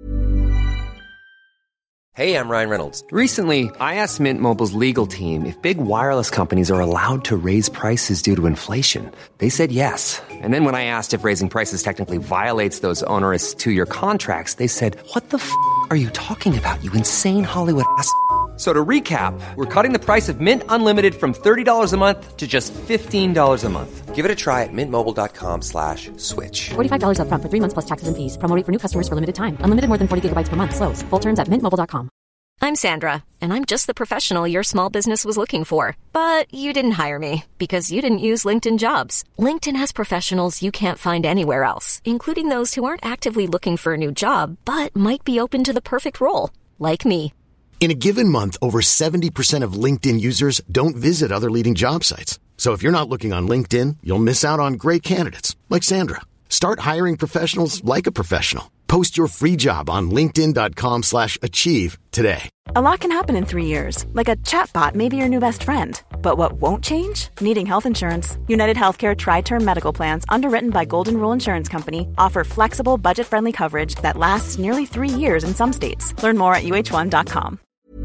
Speaker 6: Hey, I'm Ryan Reynolds. Recently, I asked Mint Mobile's legal team if big wireless companies are allowed to raise prices due to inflation. They said yes. And then when I asked if raising prices technically violates those onerous two-year contracts, they said, what the f*** are you talking about, you insane Hollywood ass f- So to recap, we're cutting the price of Mint Unlimited from thirty dollars a month to just fifteen dollars a month. Give it a try at mintmobile.com slash switch.
Speaker 7: forty-five dollars up front for three months plus taxes and fees. Promo rate for new customers for limited time. Unlimited more than forty gigabytes per month. Slows full terms at mint mobile dot com.
Speaker 3: I'm Sandra, and I'm just the professional your small business was looking for. But you didn't hire me because you didn't use LinkedIn Jobs. LinkedIn has professionals you can't find anywhere else, including those who aren't actively looking for a new job, but might be open to the perfect role, like me.
Speaker 8: In a given month, over seventy percent of LinkedIn users don't visit other leading job sites. So if you're not looking on LinkedIn, you'll miss out on great candidates like Sandra. Start hiring professionals like a professional. Post your free job on linkedin.com slash achieve today.
Speaker 9: A lot can happen in three years, like a chatbot may be your new best friend. But what won't change? Needing health insurance. United Healthcare Tri-Term Medical Plans, underwritten by Golden Rule Insurance Company, offer flexible, budget-friendly coverage that lasts nearly three years in some states. Learn more at U H one dot com.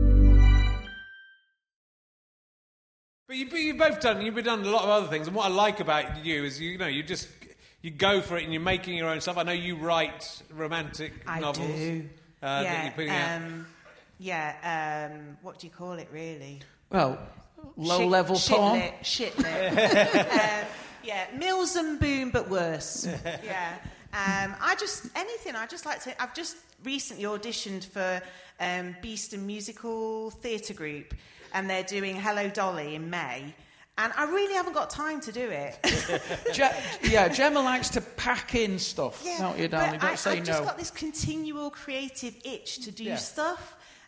Speaker 1: But, you, but you've both done, you've done a lot of other things, and what I like about you is, you, you know, you just... You go for it and you're making your own stuff. I know you write romantic
Speaker 5: I
Speaker 1: novels.
Speaker 5: do.
Speaker 1: Uh, that
Speaker 5: yeah,
Speaker 1: you're putting out.
Speaker 5: um, yeah. Um, what do you call it, really?
Speaker 4: Well, low-level
Speaker 5: shit,
Speaker 4: porn.
Speaker 5: Shit lit. Shit lit. um, yeah, Mills and Boon, but worse. Yeah. Um, I just anything. I just like to. I've just recently auditioned for um, Beeston Musical Theatre Group, and they're doing Hello Dolly in May. And I really haven't got time to do it.
Speaker 4: Je- yeah, Gemma likes to pack in stuff,
Speaker 5: Yeah,
Speaker 4: don't you, darling?
Speaker 5: but
Speaker 4: Don't
Speaker 5: I,
Speaker 4: say
Speaker 5: I've
Speaker 4: no.
Speaker 5: just got this continual creative itch to do
Speaker 1: Yeah.
Speaker 5: stuff.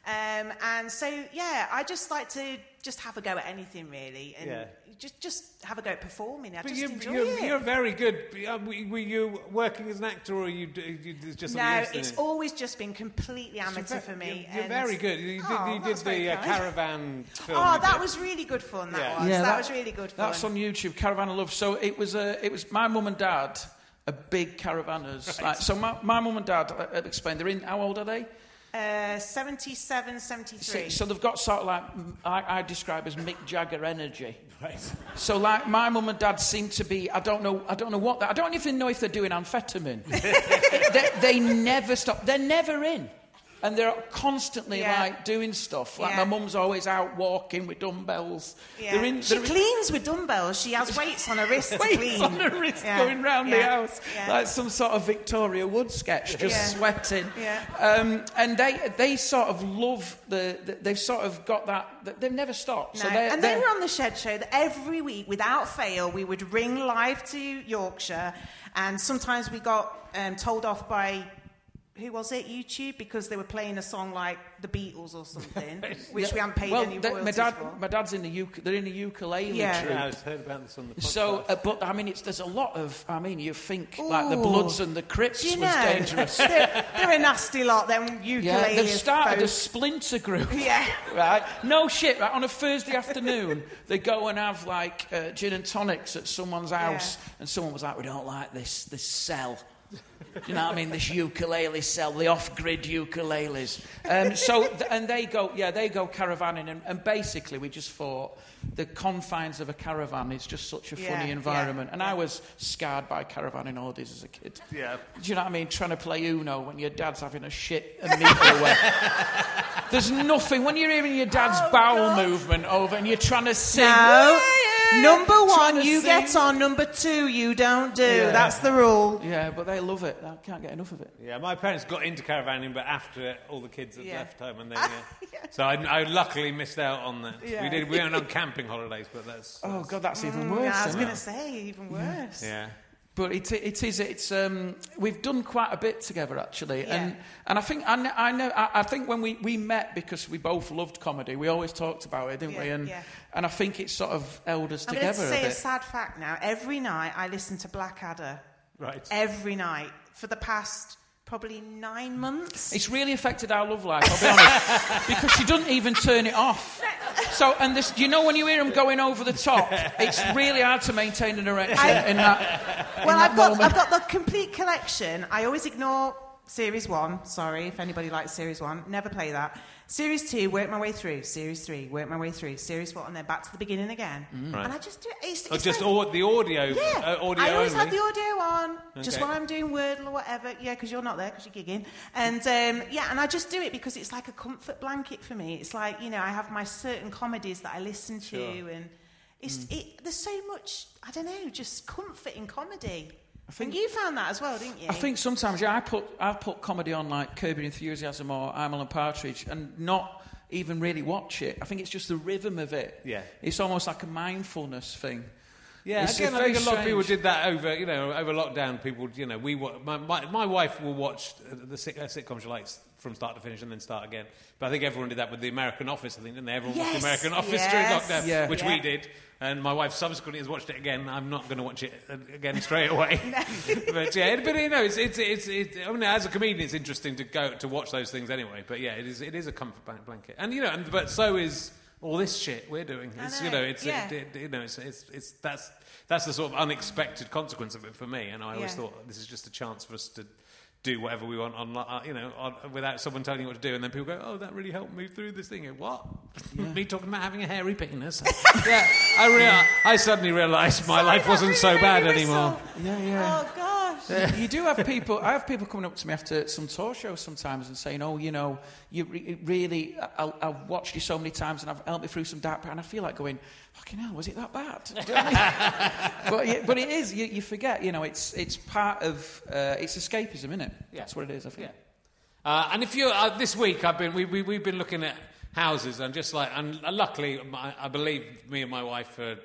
Speaker 5: Um, and so, yeah, I just like to just have a go at anything, really, and
Speaker 1: Yeah.
Speaker 5: just just have a go at performing. I
Speaker 1: But
Speaker 5: just
Speaker 1: you,
Speaker 5: enjoy
Speaker 1: you're,
Speaker 5: it.
Speaker 1: you're very good. Uh, Were were you working as an actor, or are you, you just
Speaker 5: no,
Speaker 1: something else in
Speaker 5: it's
Speaker 1: it?
Speaker 5: always just been completely amateur
Speaker 1: You're
Speaker 5: for
Speaker 1: ve-
Speaker 5: me.
Speaker 1: You're, you're
Speaker 5: and-
Speaker 1: very good. You did,
Speaker 5: Oh,
Speaker 1: you did
Speaker 5: that's very
Speaker 1: the uh,
Speaker 5: kind.
Speaker 1: caravan film.
Speaker 5: Oh,
Speaker 1: you
Speaker 5: that
Speaker 1: did.
Speaker 5: was really good fun. That
Speaker 1: Yeah.
Speaker 5: was.
Speaker 4: Yeah,
Speaker 5: that, was really good fun.
Speaker 4: That's on YouTube, Caravan of Love. So it was a, it was my mum and dad are big caravanners.
Speaker 1: Right.
Speaker 4: Like, so my, my mum and dad, I- I'll explain, they're in, how old are they?
Speaker 5: Uh, seventy-seven, seventy-three.
Speaker 4: So, so they've got sort of like, I, I describe as Mick Jagger energy.
Speaker 1: Right.
Speaker 4: So like my mum and dad seem to be, I don't know, I don't know what, they, I don't even know if they're doing amphetamine. they, they never stop, they're never in. And they're constantly
Speaker 5: Yeah.
Speaker 4: like doing stuff. Like
Speaker 5: Yeah.
Speaker 4: my mum's always out walking with dumbbells.
Speaker 5: Yeah.
Speaker 4: They're in,
Speaker 5: she
Speaker 4: they're in-
Speaker 5: cleans with dumbbells. She has weights on her wrist to
Speaker 4: Weights
Speaker 5: clean.
Speaker 4: on her wrist
Speaker 5: Yeah.
Speaker 4: going round the
Speaker 5: Yeah.
Speaker 4: house
Speaker 5: Yeah.
Speaker 4: like some sort of Victoria Wood sketch, just
Speaker 5: Yeah.
Speaker 4: sweating.
Speaker 5: Yeah.
Speaker 4: Um, and they they sort of love the, the. They've sort of got that. They've never stopped.
Speaker 5: No.
Speaker 4: So they're,
Speaker 5: and they
Speaker 4: they're-
Speaker 5: were on the Shed Show that every week, without fail, we would ring live to Yorkshire, and sometimes we got um, told off by, who was it, YouTube, because they were playing a song like the Beatles or something, which
Speaker 4: Yeah.
Speaker 5: we hadn't paid
Speaker 4: well,
Speaker 5: any
Speaker 4: they-
Speaker 5: royalties
Speaker 4: my dad,
Speaker 5: for.
Speaker 4: my dad's in the uk- they're in a ukulele
Speaker 5: Yeah.
Speaker 4: troupe.
Speaker 1: Yeah, I just heard about this on the podcast.
Speaker 4: So, uh, but I mean, it's there's a lot of. I mean, you think like the
Speaker 5: Ooh.
Speaker 4: Bloods and the Crips
Speaker 5: Do you
Speaker 4: was
Speaker 5: know?
Speaker 4: dangerous.
Speaker 5: they're, they're a nasty lot, them ukulele
Speaker 4: Yeah, they've started a
Speaker 5: folk.
Speaker 4: splinter group.
Speaker 5: Yeah.
Speaker 4: Right? No shit, right? On a Thursday afternoon, they go and have, like, uh, gin and tonics at someone's house,
Speaker 5: Yeah.
Speaker 4: and someone was like, we don't like this, this cell. Do you know what I mean? This ukulele cell, the off-grid ukuleles. Um, so, th- and they go, yeah, they go caravanning, and, and basically we just thought the confines of a caravan is just such a
Speaker 5: Yeah,
Speaker 4: funny
Speaker 5: yeah,
Speaker 4: environment. And
Speaker 5: yeah.
Speaker 4: I was scarred by caravanning holidays as a kid.
Speaker 1: Yeah.
Speaker 4: Do you know what I mean? Trying to play Uno when your dad's having a shit a metre away. There's nothing. When you're hearing your dad's
Speaker 5: Oh,
Speaker 4: bowel
Speaker 5: God.
Speaker 4: movement over and you're trying to sing.
Speaker 5: No.
Speaker 4: Yeah, yeah,
Speaker 5: Number
Speaker 4: trying
Speaker 5: one,
Speaker 4: to
Speaker 5: you
Speaker 4: sing.
Speaker 5: get on. Number two, you don't do.
Speaker 4: Yeah.
Speaker 5: That's the rule.
Speaker 4: Yeah, but they love it. I can't get enough of it.
Speaker 1: Yeah, my parents got into caravanning, but after all the kids had
Speaker 5: Yeah.
Speaker 1: left home, and then yeah. So I, I luckily missed out on that.
Speaker 5: Yeah.
Speaker 1: We did. We went on camping holidays, but that's.
Speaker 4: Oh, God, that's even
Speaker 5: Mm,
Speaker 4: worse.
Speaker 5: yeah, I was
Speaker 4: isn't
Speaker 5: going
Speaker 4: it?
Speaker 5: to say, even worse.
Speaker 1: Yeah.
Speaker 4: But it, it is. It's. Um, we've done quite a bit together, actually,
Speaker 5: Yeah.
Speaker 4: and and I think I, kn- I know. I, I think when we, we met because we both loved comedy, we always talked about it, didn't
Speaker 5: Yeah,
Speaker 4: we? And
Speaker 5: yeah.
Speaker 4: and I think it sort of held us
Speaker 5: I'm going to
Speaker 4: together
Speaker 5: say
Speaker 4: a
Speaker 5: a
Speaker 4: bit.
Speaker 5: sad fact now. Every night I listen to Blackadder.
Speaker 1: Right.
Speaker 5: Every night for the past probably nine months.
Speaker 4: It's really affected our love life, I'll be honest, because she doesn't even turn it off. So, and this, you know, when you hear them going over the top, it's really hard to maintain an erection
Speaker 5: I-
Speaker 4: in that.
Speaker 5: Well,
Speaker 4: in that
Speaker 5: I've got
Speaker 4: moment.
Speaker 5: I've got the complete collection. I always ignore Series One. Sorry if anybody likes Series One. Never play that. Series Two, work my way through. Series Three, work my way through. Series Four, and then back to the beginning again.
Speaker 1: Right.
Speaker 5: And I just do it. It's,
Speaker 1: Oh,
Speaker 5: it's
Speaker 1: just
Speaker 5: like,
Speaker 1: au- the audio.
Speaker 5: yeah.
Speaker 1: Uh, audio
Speaker 5: I always
Speaker 1: only.
Speaker 5: have the audio on, just
Speaker 1: Okay.
Speaker 5: while I'm doing Wordle or whatever. Yeah, because you're not there because you're gigging. And um, yeah, and I just do it because it's like a comfort blanket for me. It's like, you know, I have my certain comedies that I listen to,
Speaker 1: Sure.
Speaker 5: and it's it, there's so much, I don't know, just comfort in comedy. I
Speaker 4: think-
Speaker 5: think you found that as well, didn't you?
Speaker 4: I think sometimes, yeah, I put I put comedy on like Curb Your Enthusiasm or I'm Alan Partridge, and not even really watch it. I think it's just the rhythm of it.
Speaker 1: Yeah.
Speaker 4: It's almost like a mindfulness thing.
Speaker 1: Yeah,
Speaker 4: It's
Speaker 1: again, I
Speaker 4: very
Speaker 1: think a lot of people
Speaker 4: strange.
Speaker 1: did that over, you know, over lockdown. People, you know, we wa- my, my, my wife will watch the sit- uh, sitcom she likes from start to finish and then start again. But I think everyone did that with the American Office. I think didn't they? Everyone watched
Speaker 5: Yes,
Speaker 1: the American Office
Speaker 5: yes.
Speaker 1: during lockdown,
Speaker 4: Yeah.
Speaker 1: which
Speaker 5: Yeah.
Speaker 1: we did. And my wife subsequently has watched it again. I'm not going to watch it uh, again straight away. But yeah, but you know, it's it's it's. It, I mean, as a comedian, it's interesting to go to watch those things anyway. But yeah, it is it is a comfort ban- blanket, and you know, and, but so is all this shit we're doing.
Speaker 5: I
Speaker 1: It's
Speaker 5: know,
Speaker 1: you know, it's
Speaker 5: yeah.
Speaker 1: it, it, you know, it's, it's it's that's that's the sort of unexpected consequence of it for me. And I always
Speaker 5: Yeah.
Speaker 1: thought this is just a chance for us to do whatever we want on, uh, you know, on, without someone telling you what to do, and then people go, "Oh, that really helped me through this thing." You go, what? Me talking about having a hairy penis? Yeah, I rea- I suddenly realised my
Speaker 5: Sorry,
Speaker 1: life
Speaker 5: that
Speaker 1: wasn't
Speaker 5: really
Speaker 1: so
Speaker 5: made
Speaker 1: bad
Speaker 5: me
Speaker 1: anymore.
Speaker 5: whistle.
Speaker 4: Yeah, yeah.
Speaker 5: Oh gosh.
Speaker 4: You do have people. I have people coming up to me after some tour shows sometimes and saying, "Oh, you know, you re- really, I, I've watched you so many times and I've helped me through some dark part." And I feel like going, "Fucking hell, was it that bad?" Do you know what I mean? but yeah, but it is. You, you forget. You know, it's it's part of uh, it's escapism, isn't it?
Speaker 1: Yeah.
Speaker 4: That's what it is. I think.
Speaker 1: Yeah. Uh, and if you uh, this week, I've been we, we we've been looking at houses and just like and luckily, my, I believe me and my wife are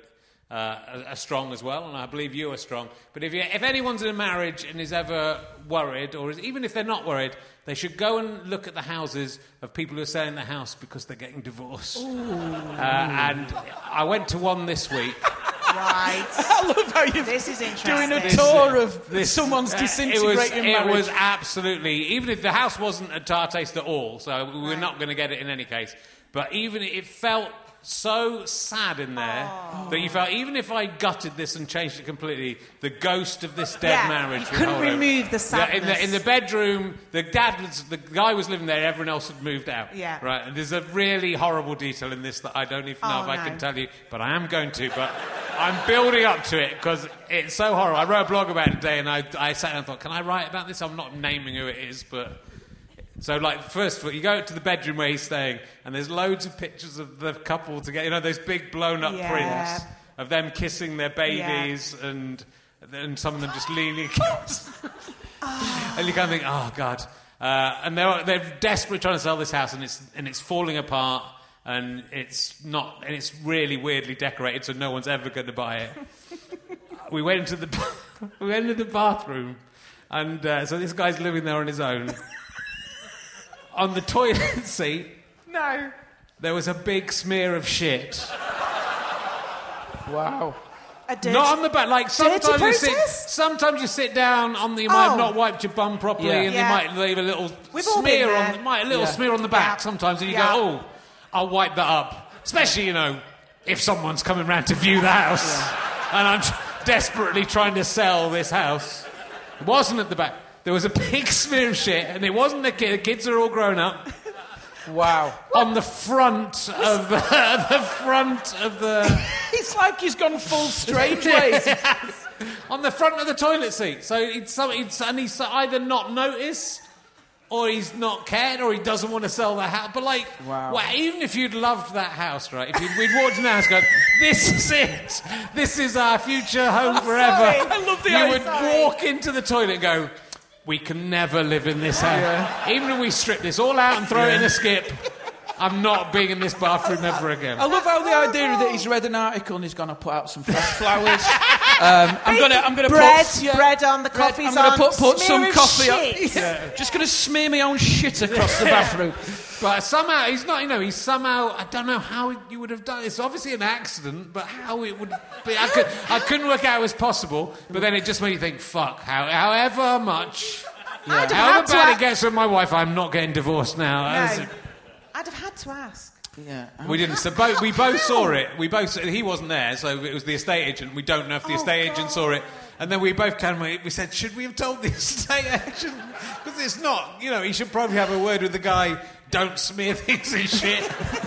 Speaker 1: uh, are strong as well, and I believe you are strong. But if you, if anyone's in a marriage and is ever worried, or is, even if they're not worried, they should go and look at the houses of people who are selling the house because they're getting divorced. Uh, and I went to one this week.
Speaker 5: Right.
Speaker 4: I love how you're
Speaker 5: this is interesting.
Speaker 4: doing a
Speaker 1: This-
Speaker 4: tour of
Speaker 1: this-
Speaker 4: someone's
Speaker 1: uh,
Speaker 4: disintegrating
Speaker 1: it was,
Speaker 4: marriage.
Speaker 1: It was absolutely... Even if the house wasn't a tar taste at all, so we were
Speaker 5: Right.
Speaker 1: not going to get it in any case, but even it felt so sad in there
Speaker 5: Oh.
Speaker 1: that you felt, even if I gutted this and changed it completely, the ghost of this dead
Speaker 5: Yeah,
Speaker 1: marriage
Speaker 5: you
Speaker 1: would
Speaker 5: couldn't
Speaker 1: hold over.
Speaker 5: remove the
Speaker 1: Yeah, in the
Speaker 5: sadness.
Speaker 1: in the bedroom, the dad was the guy was living there. Everyone else had moved out.
Speaker 5: Yeah.
Speaker 1: Right. And there's a really horrible detail in this that I don't even know
Speaker 5: Oh,
Speaker 1: if I
Speaker 5: no.
Speaker 1: can tell you, but I am going to. But I'm building up to it because it's so horrible. I wrote a blog about it today, and I I sat down and thought, can I write about this? I'm not naming who it is, but. So, like, first of all, you go to the bedroom where he's staying, and there's loads of pictures of the couple together. You know, those big blown-up
Speaker 5: Yeah.
Speaker 1: prints of them kissing their babies, and and some of them just leaning against. And you kind of think, oh God. Uh, and they're they're desperately trying to sell this house, and it's and it's falling apart, and it's not, and it's really weirdly decorated, so no one's ever going to buy it. We went into the we went into the bathroom, and uh, so this guy's living there on his own. On the toilet seat,
Speaker 5: No.
Speaker 1: there was a big smear of shit.
Speaker 4: Wow.
Speaker 5: A dirty,
Speaker 1: Not on the back. Like sometimes you sit,
Speaker 5: protest?
Speaker 1: sometimes you sit down on the. You might have
Speaker 5: Oh.
Speaker 1: not wiped your bum properly,
Speaker 4: Yeah.
Speaker 1: and
Speaker 5: Yeah.
Speaker 1: you might leave a little
Speaker 5: We've all
Speaker 1: smear
Speaker 5: been
Speaker 1: on.
Speaker 5: there.
Speaker 1: Might a little
Speaker 4: Yeah.
Speaker 1: smear on the back
Speaker 5: Yeah.
Speaker 1: sometimes, and you
Speaker 5: Yeah.
Speaker 1: go, "Oh, I'll wipe that up." Especially, you know, if someone's coming round to view the house, and I'm t- desperately trying to sell this house. It wasn't at the back. There was a big smear of shit, and it wasn't the kid. The kids are all grown up.
Speaker 4: Wow.
Speaker 1: On the front of the, the front of the
Speaker 4: It's like he's gone full strange ways.
Speaker 1: on the front of the toilet seat. So it's, some- it's and he's either not noticed, or he's not cared, or he doesn't want to sell the house. But like,
Speaker 4: Wow.
Speaker 1: well, even if you'd loved that house, right? If you'd, we'd walked in the house, going, "This is it. This is our future home forever."
Speaker 5: sorry.
Speaker 4: I love the
Speaker 1: You
Speaker 4: idea.
Speaker 1: would
Speaker 5: Sorry.
Speaker 1: walk into the toilet and go, "We can never live in this house. Even if we strip this all out and throw it in a skip, I'm not being in this bathroom ever again."
Speaker 4: I love how the idea that he's read an article and he's going to put out some fresh flowers. Um, I'm going to I'm going to
Speaker 5: bread,
Speaker 4: put yeah,
Speaker 5: bread on the
Speaker 4: bread.
Speaker 5: coffee's
Speaker 4: I'm going
Speaker 5: on.
Speaker 4: to put put
Speaker 5: smear
Speaker 4: some
Speaker 5: of
Speaker 4: coffee on.
Speaker 5: shit.
Speaker 4: Yeah. Just going to smear my own shit across the bathroom.
Speaker 1: But somehow, he's not, you know, he's somehow, I don't know how you would have done it. It's obviously an accident, but how it would be, I, could, I couldn't work out it was possible, but then it just made you think, fuck, how, however much,
Speaker 5: I'd have
Speaker 1: however
Speaker 5: had to
Speaker 1: bad
Speaker 5: a-
Speaker 1: it gets with my wife, I'm not getting divorced now.
Speaker 5: No. I'd have had to ask.
Speaker 4: Yeah.
Speaker 1: We didn't, so both, we both saw it. We both, he wasn't there, so it was the estate agent. We don't know if the
Speaker 5: Oh,
Speaker 1: estate agent
Speaker 5: God.
Speaker 1: saw it. And then we both came, we said, should we have told the estate agent? Because it's not, you know, he should probably have a word with the guy, don't smear things in shit.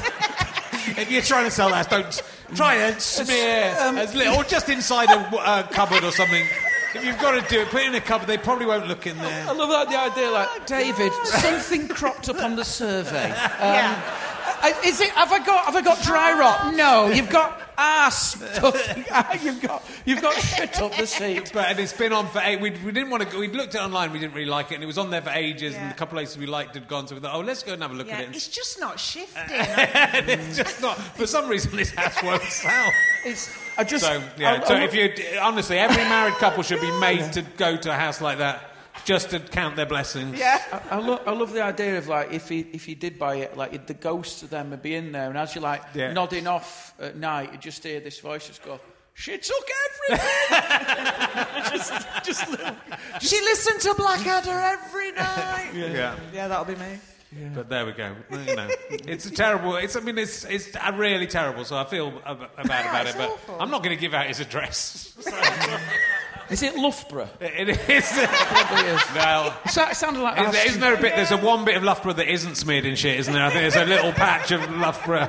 Speaker 1: If you're trying to sell that, don't try and smear
Speaker 4: Um,
Speaker 1: as little, or just inside a uh, cupboard or something. If you've got to do it, put it in a cupboard. They probably won't look in there.
Speaker 4: I love that the idea, like, David, something cropped up on the survey. Um,
Speaker 5: Yeah.
Speaker 4: uh, Is it? Have I got? Have I got dry rot? No. You've got arse. you've got. You've got shit up the seat.
Speaker 1: But and it's been on for eight. We, we didn't want to go. We looked at it online. We didn't really like it, and it was on there for ages.
Speaker 5: Yeah.
Speaker 1: And a couple of places we liked had gone. So we thought, oh, let's go and have a look
Speaker 5: Yeah,
Speaker 1: at it. And
Speaker 5: it's just not shifting.
Speaker 1: it's just not. For some reason, this house won't sell.
Speaker 4: It's. I just.
Speaker 1: So yeah.
Speaker 4: I-
Speaker 1: so
Speaker 4: I-
Speaker 1: if you honestly, every married couple should be made to go to a house like that just to count their blessings.
Speaker 5: Yeah.
Speaker 4: I, I, lo- I love the idea of like if he if he did buy it, like the ghosts of them would be in there, and as you're like
Speaker 1: Yeah.
Speaker 4: nodding off at night, you just hear this voice just go, "She took everything." just, just little,
Speaker 5: She listened to Blackadder every night.
Speaker 1: Yeah.
Speaker 5: Yeah, that'll be me.
Speaker 1: But there we go. You know, it's a terrible. It's. I mean, it's. It's uh, really terrible. So I feel ab- bad about
Speaker 5: it's
Speaker 1: it. But
Speaker 5: awful.
Speaker 1: I'm not going to give out his address.
Speaker 4: Is it Loughborough?
Speaker 1: It is.
Speaker 4: Probably is.
Speaker 1: No.
Speaker 4: So, it sounded like
Speaker 1: Is,
Speaker 4: Aston-
Speaker 1: isn't there a bit? There's a one bit of Loughborough that isn't smeared in shit, isn't there? I think there's a little patch of Loughborough.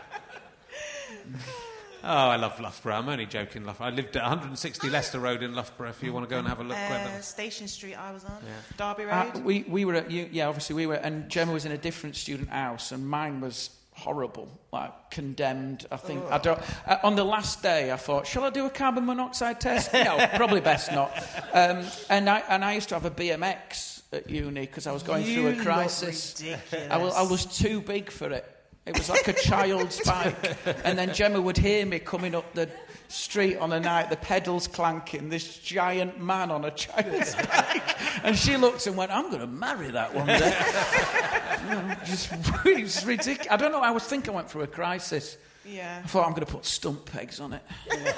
Speaker 1: Oh, I love Loughborough. I'm only joking, Loughborough. I lived at one hundred sixty Leicester Road in Loughborough. If you want to go and have a look,
Speaker 5: Uh, Station Street I was on. Derby Road.
Speaker 4: Uh, we we were at you, yeah, obviously we were, and Gemma was in a different student house, and mine was horrible, like condemned. I think I don't. Uh, on the last day, I thought, shall I do a carbon monoxide test? No, probably best not. Um, and I and I used to have a B M X at uni because I was going
Speaker 5: You
Speaker 4: through a
Speaker 5: look
Speaker 4: crisis.
Speaker 5: ridiculous.
Speaker 4: I was, I was too big for it. It was like a child's bike. And then Gemma would hear me coming up the street on a night, the pedals clanking, this giant man on a child's bike. And she looked and went, I'm going to marry that one day. You know, just, it was ridiculous. I don't know, I was think I went through a crisis.
Speaker 5: Yeah.
Speaker 4: I thought, I'm going to put stump pegs on it. Yeah.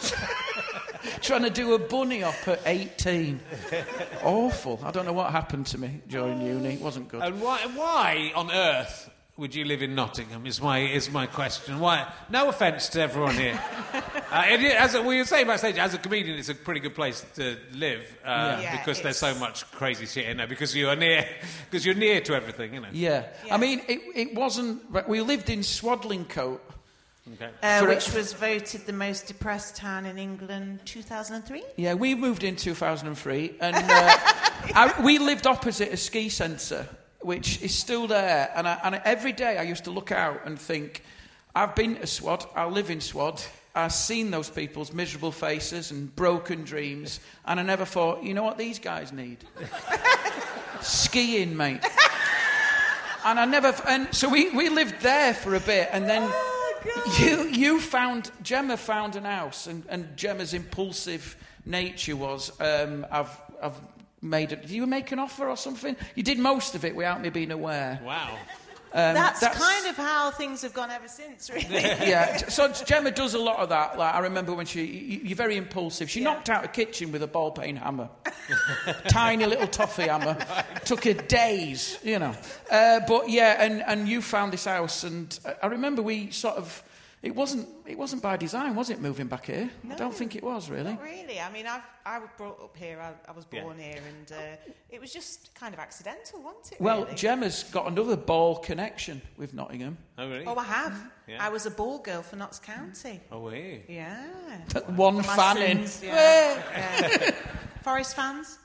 Speaker 4: Trying to do a bunny up at eighteen. Awful. I don't know what happened to me during uni. It wasn't good.
Speaker 1: And why, why on earth would you live in Nottingham, is my is my question. Why? No offence to everyone here. uh, it, as a, we were saying backstage, as a comedian, it's a pretty good place to live uh,
Speaker 5: yeah,
Speaker 1: because there's
Speaker 5: it's...
Speaker 1: so much crazy shit in there. Because you are near, because you're near to everything, you know.
Speaker 4: Yeah.
Speaker 5: yeah.
Speaker 4: I mean, it it wasn't. We lived in Swadlincote.
Speaker 5: Okay. Uh, which was voted the most depressed town in England two thousand three?
Speaker 4: Yeah, we moved in two thousand three, and uh, I, we lived opposite a ski centre, which is still there. And, I, and every day I used to look out and think, I've been to Swad, I live in Swad, I've seen those people's miserable faces and broken dreams, and I never thought, you know what these guys need? Skiing, mate. And I never... And so we, we lived there for a bit, and then... You you found, Gemma found an house, and, and Gemma's impulsive nature was, um, I've I've made it. Did you make an offer or something? You did most of it without me being aware.
Speaker 1: Wow.
Speaker 5: Um, that's, that's kind of how things have gone ever since, really.
Speaker 4: Yeah, so Gemma does a lot of that. Like I remember when she, you're very impulsive. She yeah. knocked out a kitchen with a ball peen hammer, tiny little toffee hammer. Took her days, you know. Uh, but yeah, and, and you found this house, and I remember we sort of. It wasn't. It wasn't by design, was it? Moving back here,
Speaker 5: no,
Speaker 4: I don't think it was really.
Speaker 5: Not really. I mean, I've, I was brought up here. I, I was born
Speaker 1: yeah.
Speaker 5: here, and uh, it was just kind of accidental, wasn't it?
Speaker 4: Well,
Speaker 5: really?
Speaker 4: Gemma's got another ball connection with Nottingham.
Speaker 1: Oh really?
Speaker 5: Oh, I have.
Speaker 1: Yeah.
Speaker 5: I was a ball girl for Notts County.
Speaker 1: Oh, were you?
Speaker 5: Yeah.
Speaker 4: One fan in.
Speaker 5: Yeah. yeah. Forest fans.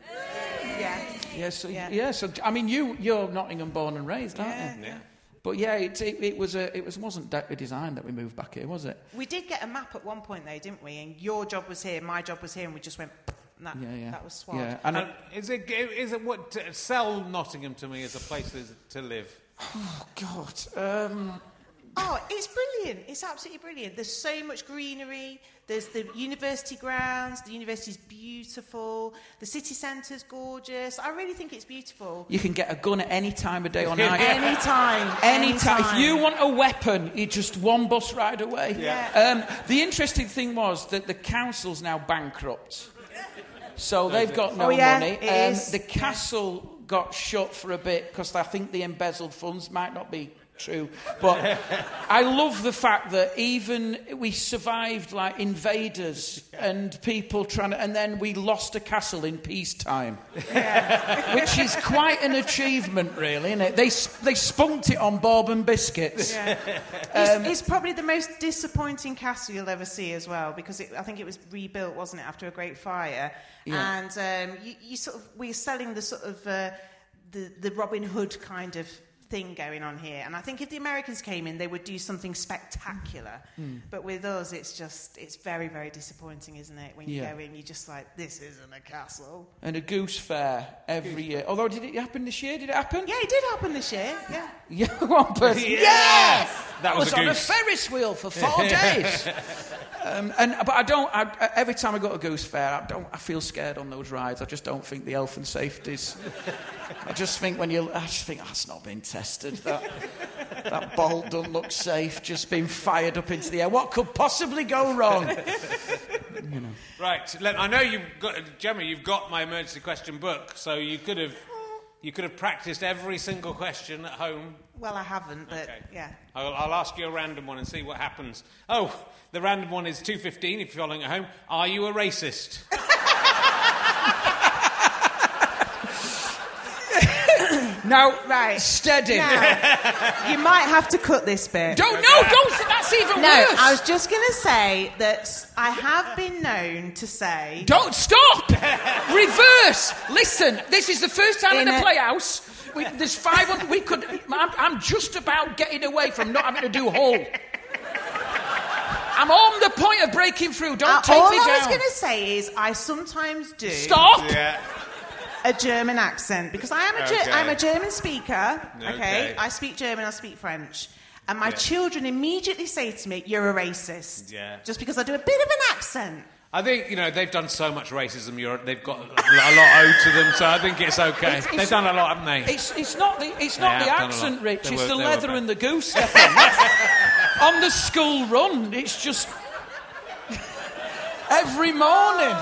Speaker 5: Yeah.
Speaker 4: Yeah. So
Speaker 5: yeah.
Speaker 4: yeah. So I mean, you you're Nottingham born and raised, aren't
Speaker 5: yeah,
Speaker 4: you?
Speaker 1: Yeah.
Speaker 4: But yeah, it, it, it was a, it was wasn't a design that we moved back here, was it?
Speaker 5: We did get a map at one point, though, didn't we? And your job was here, my job was here, and we just went. And that,
Speaker 4: yeah, yeah.
Speaker 5: that was Swad.
Speaker 4: Yeah, and
Speaker 1: and is it is it what to sell Nottingham to me as a place to, to live?
Speaker 4: Oh God. Um,
Speaker 5: Oh, it's brilliant. It's absolutely brilliant. There's so much greenery. There's the university grounds. The university's beautiful. The city centre's gorgeous. I really think it's beautiful.
Speaker 4: You can get a gun at any time of day or night.
Speaker 5: Any time.
Speaker 4: Any time. If you want a weapon, you're just one bus ride away.
Speaker 5: Yeah.
Speaker 4: Um, the interesting thing was that the council's now bankrupt. So they've got no
Speaker 5: oh, yeah,
Speaker 4: money.
Speaker 5: It
Speaker 4: Um,
Speaker 5: is.
Speaker 4: the castle yeah. got shut for a bit because I think the embezzled funds might not be true. But I love the fact that even we survived like invaders and people trying to, and then we lost a castle in peacetime, yeah. which is quite an achievement, really, isn't it? They they spunked it on bourbon biscuits.
Speaker 5: Yeah.
Speaker 4: Um,
Speaker 5: it's, it's probably the most disappointing castle you'll ever see as well, because it, I think it was rebuilt, wasn't it, after a great fire?
Speaker 4: Yeah.
Speaker 5: And um, you, you sort of we're selling the sort of uh, the the Robin Hood kind of thing going on here, and I think if the Americans came in, they would do something spectacular. Mm. But with us, it's just it's very, very disappointing, isn't it? When you
Speaker 4: yeah.
Speaker 5: go in, you're just like, this isn't a castle.
Speaker 4: And a goose fair every goose year. Fair. Although, did it happen this year? Did it happen?
Speaker 5: Yeah, it did happen this year. Yeah.
Speaker 4: Yeah, one person.
Speaker 1: Yes!
Speaker 4: yes!
Speaker 1: That was,
Speaker 4: was
Speaker 1: a
Speaker 4: on
Speaker 1: goose.
Speaker 4: a Ferris wheel for four days. Um, and but I don't. I, every time I go to Goose Fair, I don't. I feel scared on those rides. I just don't think the health and safety's. I just think when you, I just think oh, that's not been tested. That that bolt doesn't look safe. Just being fired up into the air. What could possibly go wrong? You know.
Speaker 1: Right. Let, I know you've got Gemma. You've got my emergency question book, so you could have. You could have practiced every single question at home.
Speaker 5: Well, I haven't, but
Speaker 1: okay.
Speaker 5: yeah.
Speaker 1: I'll, I'll ask you a random one and see what happens. Oh, the random one is two fifteen, if you're following at home. Are you a racist?
Speaker 4: Now,
Speaker 5: right.
Speaker 4: steady.
Speaker 5: Now, you might have to cut this bit.
Speaker 4: Don't, no, don't, that's even
Speaker 5: no,
Speaker 4: worse.
Speaker 5: I was just going to say that I have been known to say...
Speaker 4: Don't, stop! Reverse! Listen, this is the first time in, in a, a playhouse. We, there's five hundred, we could... I'm, I'm just about getting away from not having to do Hull. I'm on the point of breaking through. Don't
Speaker 5: uh,
Speaker 4: take
Speaker 5: all
Speaker 4: me
Speaker 5: I
Speaker 4: down.
Speaker 5: All I was going to say is I sometimes do...
Speaker 4: Stop!
Speaker 1: Yeah.
Speaker 5: A German accent, because I am a,
Speaker 1: okay.
Speaker 5: Ger- I'm a German speaker, okay?
Speaker 1: okay?
Speaker 5: I speak German, I speak French. And my
Speaker 1: Yeah.
Speaker 5: children immediately say to me, "You're a racist."
Speaker 1: Yeah.
Speaker 5: Just because I do a bit of an accent.
Speaker 1: I think, you know, they've done so much racism, Europe, they've got a lot owed to them, so I think it's okay.
Speaker 4: It's-
Speaker 1: they've
Speaker 4: it's-
Speaker 1: done a lot, haven't they?
Speaker 4: It's, it's not the, it's
Speaker 1: They
Speaker 4: not the
Speaker 1: have done a
Speaker 4: accent,
Speaker 1: lot.
Speaker 4: Rich.
Speaker 1: They
Speaker 4: It's
Speaker 1: were-
Speaker 4: the
Speaker 1: they were
Speaker 4: leather
Speaker 1: bad.
Speaker 4: and the goose stepping. On the school run, it's just... Every morning.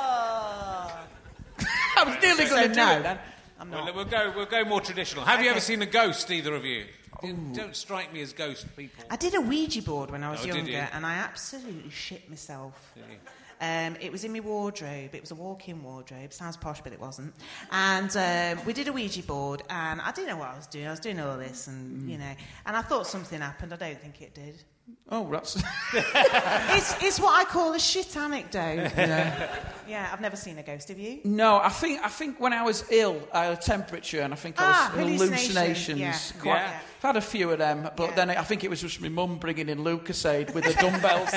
Speaker 4: I was nearly going to do
Speaker 5: no.
Speaker 4: it then.
Speaker 5: I'm
Speaker 1: Well,
Speaker 5: not.
Speaker 1: we'll go, we'll go more traditional. Have you
Speaker 5: Okay.
Speaker 1: ever seen a ghost, either of you? You don't strike me as ghost people.
Speaker 5: I did a Ouija board when I was
Speaker 1: Oh, did
Speaker 5: younger,
Speaker 1: you?
Speaker 5: and I absolutely shit myself. Um, it was in my wardrobe. It was a walk-in wardrobe. Sounds posh, but it wasn't. And um, we did a Ouija board, and I didn't know what I was doing. I was doing all this, and
Speaker 1: Mm.
Speaker 5: you know, and I thought something happened. I don't think it did.
Speaker 4: Oh, that's...
Speaker 5: It's it's what I call a shit anecdote. Yeah. Yeah, I've never seen a ghost. Have you?
Speaker 4: No, I think I think when I was ill, I had a temperature, and I think
Speaker 5: Ah,
Speaker 4: I was
Speaker 5: hallucination.
Speaker 4: hallucinations.
Speaker 5: Yeah.
Speaker 4: Quite,
Speaker 1: Yeah.
Speaker 4: I've had a few of them, but
Speaker 5: Yeah.
Speaker 4: then I think it was just my mum bringing in Lucasade with the dumbbells.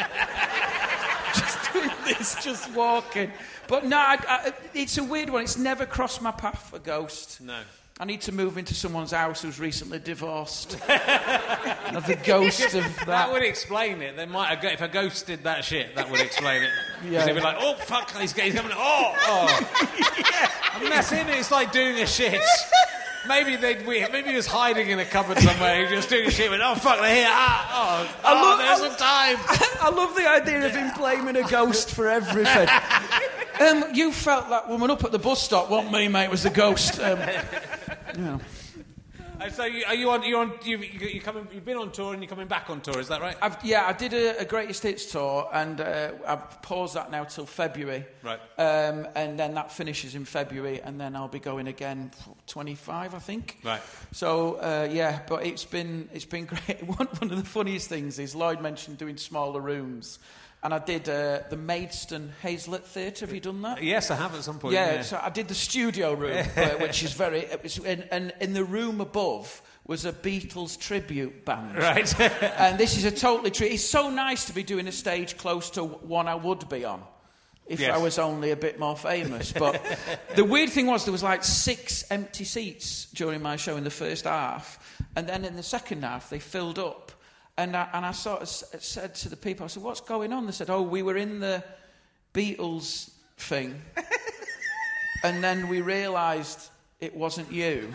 Speaker 4: Just doing this, just walking. But no, I, I, it's a weird one. It's never crossed my path, a ghost.
Speaker 1: No.
Speaker 4: I need to move into someone's house who's recently divorced. Of the ghost of that.
Speaker 1: That would explain it. They might have, go- if a ghost did that shit, that would explain it.
Speaker 4: Yeah.
Speaker 1: They'd be like, oh, fuck, he's, he's coming. Oh, oh. I mean, that's it. It's like doing a shit. Maybe they'd, we- maybe he was hiding in a cupboard somewhere. He was just doing a shit. Went, oh, fuck, they're here. Ah, oh,
Speaker 4: I
Speaker 1: oh
Speaker 4: love-
Speaker 1: there's
Speaker 4: I-
Speaker 1: some time.
Speaker 4: I love the idea of him blaming a ghost for everything. Um, you felt that woman up at the bus stop, wasn't me, mate? It was the ghost. Um, yeah.
Speaker 1: Uh, so you, are you on? You on? You you coming? You've been on tour and you're coming back on tour. Is that right?
Speaker 4: I've, yeah, I did a, a Greatest Hits tour, and uh, I've paused that now till February.
Speaker 1: Right.
Speaker 4: Um, and then that finishes in February, and then I'll be going again, twenty-five, I think.
Speaker 1: Right.
Speaker 4: So uh, yeah, but it's been it's been great. One, one of the funniest things is Lloyd mentioned doing smaller rooms, and I did uh, the Maidstone Hazlitt Theatre. Have you done that?
Speaker 1: Yes, I have at some point.
Speaker 4: Yeah,
Speaker 1: Yeah.
Speaker 4: so I did the studio room, uh, which is very... It was, and, and in the room above was a Beatles tribute band.
Speaker 1: Right.
Speaker 4: And this is a totally... Tri- it's so nice to be doing a stage close to one I would be on if
Speaker 1: Yes.
Speaker 4: I was only a bit more famous. But the weird thing was there was like six empty seats during my show in the first half, and then in the second half they filled up. And I, and I sort of s- said to the people, I said, what's going on? They said, oh, we were in the Beatles thing. And then we realised it wasn't you.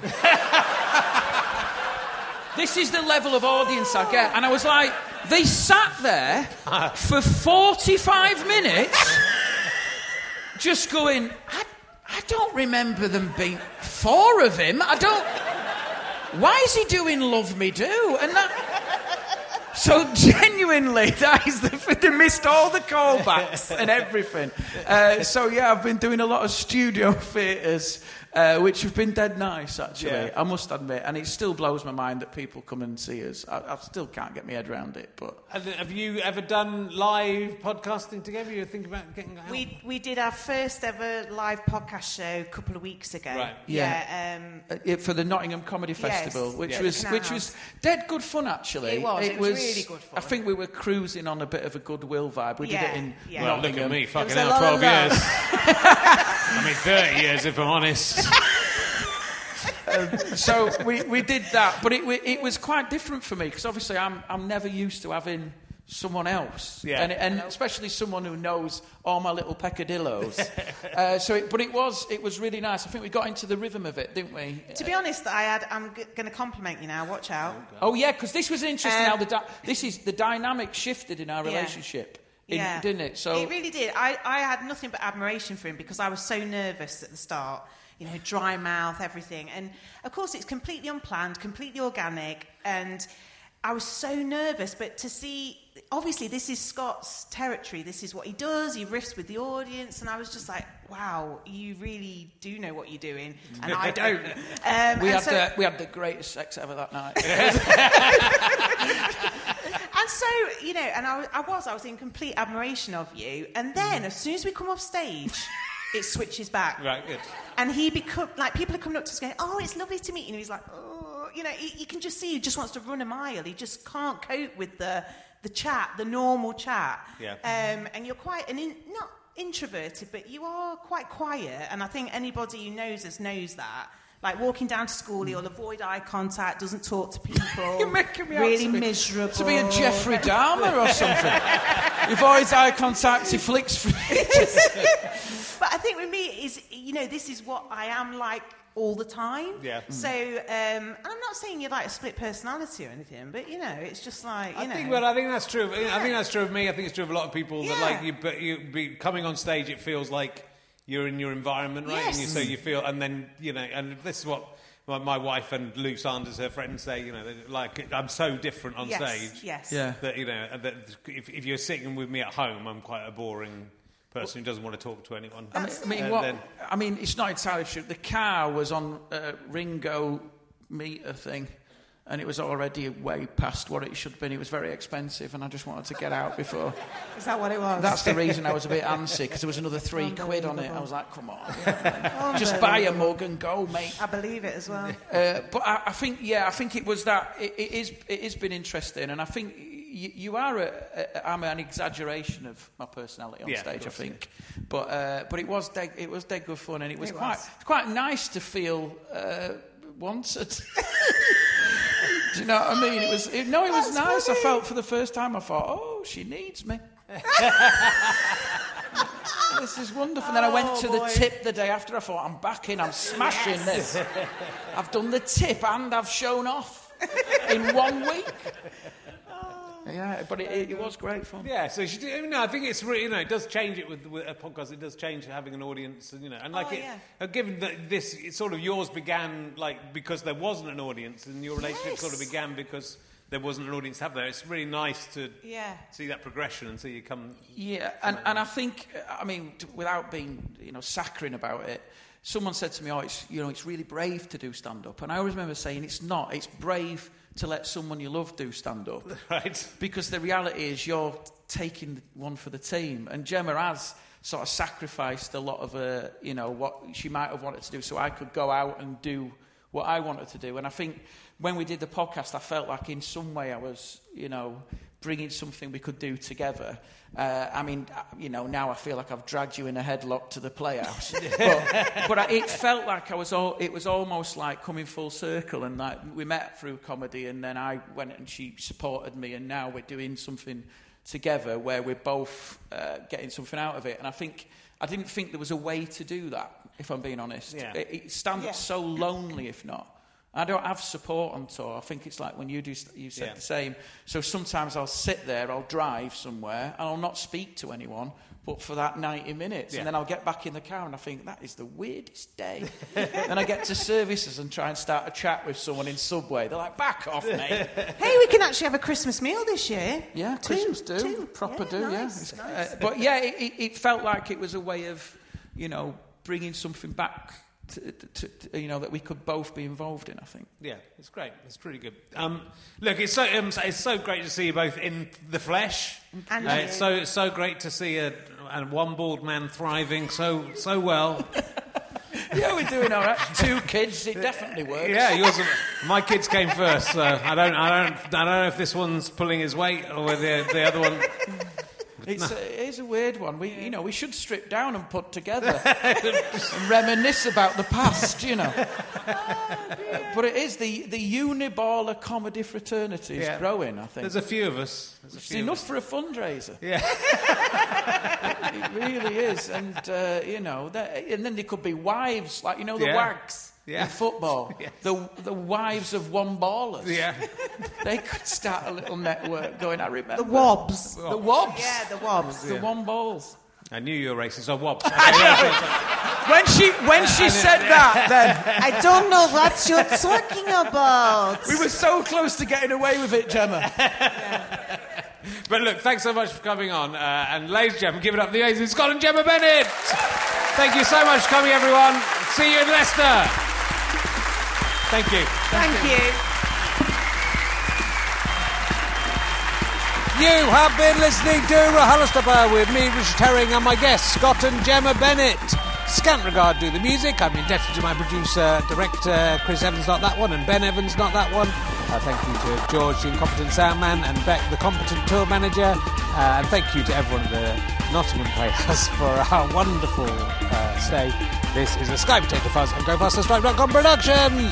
Speaker 4: This is the level of audience I get. And I was like, they sat there for forty-five minutes just going, I, I don't remember them being four of him. I don't... Why is he doing Love Me Do? And that... So genuinely, that is the, they missed all the callbacks and everything. Uh, so yeah, I've been doing a lot of studio theatres, uh, which have been dead nice, actually,
Speaker 1: Yeah.
Speaker 4: I must admit. And it still blows my mind that people come and see us. I, I still can't get my head around it, but...
Speaker 1: And have you ever done live podcasting together? You think about getting out?
Speaker 5: We we did our first ever live podcast show a couple of weeks ago.
Speaker 1: Right.
Speaker 5: Yeah. um,
Speaker 4: Uh, it- for the Nottingham Comedy
Speaker 5: Yes,
Speaker 4: Festival, which
Speaker 5: yeah.
Speaker 4: was
Speaker 5: Canal
Speaker 4: which was dead good fun, actually.
Speaker 5: It was, it was really good fun.
Speaker 4: I think we were cruising on a bit of a goodwill vibe. We
Speaker 5: Yeah,
Speaker 4: did it in
Speaker 5: yeah.
Speaker 1: Well, look
Speaker 4: Nottingham.
Speaker 1: at me, fucking
Speaker 5: was a
Speaker 1: hell,
Speaker 5: lot
Speaker 1: twelve
Speaker 5: of that.
Speaker 1: years. I mean, thirty years, if I'm honest.
Speaker 4: So we, we did that, but it wa- it was quite different for me because obviously I'm I'm never used to having someone else,
Speaker 1: Yeah.
Speaker 4: and, and especially someone who knows all my little peccadillos. uh, so, it, but it was it was really nice. I think we got into the rhythm of it, didn't we?
Speaker 5: to be honest, I had. I'm g- going to compliment you now. Watch out.
Speaker 4: Oh yeah, because this was interesting.
Speaker 5: Um,
Speaker 4: how the di- this is the dynamic shifted in our
Speaker 5: Yeah.
Speaker 4: relationship, in,
Speaker 5: Yeah.
Speaker 4: didn't it? So
Speaker 5: It really did. I, I had nothing but admiration for him because I was so nervous at the start. You know, dry mouth, everything. And, of course, it's completely unplanned, completely organic. And I was so nervous. But to see... Obviously, this is Scott's territory. This is what he does. He riffs with the audience. And I was just like, wow, you really do know what you're doing. And I don't. Um,
Speaker 4: we
Speaker 5: and
Speaker 4: had
Speaker 5: so,
Speaker 4: the we had the greatest sex ever that night.
Speaker 5: And so, you know, and I, I was, I was in complete admiration of you. And then, as soon as we come off stage, it switches back.
Speaker 1: Right, good.
Speaker 5: And he become like people are coming up to us going, "Oh, it's lovely to meet you." And he's like, "Oh, you know," he, you can just see he just wants to run a mile. He just can't cope with the the chat, the normal chat.
Speaker 1: Yeah.
Speaker 5: Um, and you're quite an in, not introverted, but you are quite quiet. And I think anybody who knows us knows that. Like walking down to school, he'll avoid eye contact, doesn't talk to people.
Speaker 4: You're making me
Speaker 5: really
Speaker 4: out to be,
Speaker 5: miserable.
Speaker 4: to be a Jeffrey Dahmer or something. He avoids eye contact, he flicks through.
Speaker 5: But I think with me is, you know, this is what I am like all the time.
Speaker 1: Yeah.
Speaker 5: So, um, and I'm not saying you're like a split personality or anything, but you know, it's just like you
Speaker 1: I
Speaker 5: know.
Speaker 1: think, well, I think that's true. Of, I think that's true of me. I think it's true of a lot of people
Speaker 5: Yeah.
Speaker 1: that like you, but you be coming on stage. It feels like you're in your environment, right?
Speaker 5: Yes.
Speaker 1: And you, so you feel, and then you know, and this is what my, my wife and Lou Sanders, her friends, say. You know, like I'm so different on
Speaker 5: yes,
Speaker 1: stage.
Speaker 5: Yes.
Speaker 4: Yeah.
Speaker 1: That you know, that if, if you're sitting with me at home, I'm quite a boring person who doesn't want to talk to anyone.
Speaker 4: I mean, I mean,
Speaker 1: And
Speaker 4: what,
Speaker 1: then-
Speaker 4: I mean, it's not entirely true. The car was on a Ringo meter thing, and it was already way past what it should have been. It was very expensive, and I just wanted to get out before.
Speaker 5: Is that what it was?
Speaker 4: That's the reason I was a bit antsy, because there was another three quid on it. I was like, come on. Just buy a mug and go, mate.
Speaker 5: I believe it as well.
Speaker 4: Uh, but I, I think, yeah, I think it was that. It, it is. It has been interesting, and I think you, you are. A, a, I'm an exaggeration of my personality on
Speaker 1: Yeah,
Speaker 4: stage.
Speaker 1: of course,
Speaker 4: I think, but uh, but it was dead, it was dead good fun, and it was
Speaker 5: It
Speaker 4: quite
Speaker 5: was.
Speaker 4: quite nice to feel uh, wanted. Do you know what I mean? It was. It, no, it was
Speaker 5: That's
Speaker 4: nice.
Speaker 5: funny.
Speaker 4: I felt for the first time. I thought, oh, she needs me. This is wonderful. And then I went to
Speaker 5: Oh,
Speaker 4: the
Speaker 5: boy.
Speaker 4: tip the day after. I thought, I'm back in. I'm smashing this. I've done the tip and I've shown off in one week. Yeah, but it, it was great fun.
Speaker 1: Yeah, so she did, no, I think it's really, you know, it does change it with, with a podcast. It does change having an audience, and you know, and like
Speaker 5: Oh,
Speaker 1: it.
Speaker 5: yeah.
Speaker 1: uh, Given that this, it sort of yours began like because there wasn't an audience, and your relationship
Speaker 5: Yes.
Speaker 1: sort of began because there wasn't an audience to have there. It's really nice to
Speaker 5: Yeah.
Speaker 1: see that progression and see you come.
Speaker 4: Yeah, and, and I think, I mean, t- without being, you know, saccharine about it, someone said to me, oh, it's, you know, it's really brave to do stand-up. And I always remember saying, it's not. It's brave to let someone you love do stand-up.
Speaker 1: Right.
Speaker 4: Because the reality is you're taking one for the team. And Gemma has sort of sacrificed a lot of, uh, you know, what she might have wanted to do so I could go out and do what I wanted to do. And I think when we did the podcast, I felt like in some way I was, you know, bringing something we could do together. Uh, I mean, you know, now I feel like I've dragged you in a headlock to the Playhouse. but but I, it felt like I was all, it was almost like coming full circle, and like we met through comedy, and then I went and she supported me, and now we're doing something together where we're both uh, getting something out of it. And I think I didn't think there was a way to do that, if I'm being honest.
Speaker 1: Yeah.
Speaker 4: It, it stand-up's
Speaker 5: Yeah.
Speaker 4: so lonely if not. I don't have support on tour. I think it's like when you do, you said
Speaker 1: Yeah.
Speaker 4: the same. So sometimes I'll sit there, I'll drive somewhere, and I'll not speak to anyone, but for that ninety minutes,
Speaker 1: Yeah.
Speaker 4: and then I'll get back in the car and I think, that is the weirdest day. Then I get to services and try and start a chat with someone in Subway. They're like, back off, mate.
Speaker 5: Hey, we can actually have a Christmas meal this year.
Speaker 4: Yeah,
Speaker 5: Two,
Speaker 4: Christmas do.
Speaker 5: two.
Speaker 4: Proper
Speaker 5: Yeah,
Speaker 4: do, yeah.
Speaker 5: nice,
Speaker 4: It's-
Speaker 5: nice.
Speaker 4: uh, but yeah, it, it, it felt like it was a way of, you know, bringing something back, to, to, to, you know, that we could both be involved in, I think.
Speaker 1: Yeah, it's great. It's pretty good. Um, look, it's so um, it's so great to see you both in the flesh.
Speaker 5: And
Speaker 1: Uh,
Speaker 5: you.
Speaker 1: it's so it's so great to see a, a one bald man thriving so so well.
Speaker 4: Yeah, we're doing all right. Two kids, it definitely works.
Speaker 1: Yeah, yours. My kids came first, so I don't I don't I don't know if this one's pulling his weight or whether the, the other one.
Speaker 4: It's a, it is a weird one. We, you know, we should strip down and put together and reminisce about the past, you know. But it is the the uniballer comedy fraternity is
Speaker 1: Yeah.
Speaker 4: growing. I think
Speaker 1: There's a few of us. There's a
Speaker 4: it's
Speaker 1: few of
Speaker 4: enough
Speaker 1: us.
Speaker 4: for a fundraiser.
Speaker 1: Yeah.
Speaker 4: It really is, and uh, you know, that, and then there could be wives, like you know, the
Speaker 1: Yeah.
Speaker 4: wags.
Speaker 1: Yeah.
Speaker 4: In football,
Speaker 1: Yes.
Speaker 4: the the wives of one ballers.
Speaker 1: Yeah.
Speaker 4: They could start a little network going. I remember
Speaker 5: The Wobs.
Speaker 4: The Wobs.
Speaker 5: Yeah, the Wobs.
Speaker 4: The one balls.
Speaker 1: I knew you were racist. I wobbed. Okay, yeah,
Speaker 4: When she when she said that, then
Speaker 5: I don't know what you're talking about.
Speaker 4: we were so close to getting away with it, Gemma.
Speaker 1: But look, thanks so much for coming on. Uh, and ladies and gentlemen, give it up for the amazing Scott and Gemma Bennett. Thank you so much for coming, everyone. See you in Leicester. Thank you.
Speaker 5: Thank you.
Speaker 1: You have been listening to RHLSTP with me, Richard Herring, and my guests, Scott and Gemma Bennett. Scant Regard do the music. I'm indebted to my producer, director, Chris Evans, not that one, and Ben Evans, not that one. Uh, thank you to George, the incompetent sound man, and Beck, the competent tour manager. Uh, and thank you to everyone at the Nottingham Playhouse for our wonderful uh, stay. This is a Sky Potato Fuzz and Go Faster Stripe dot com production.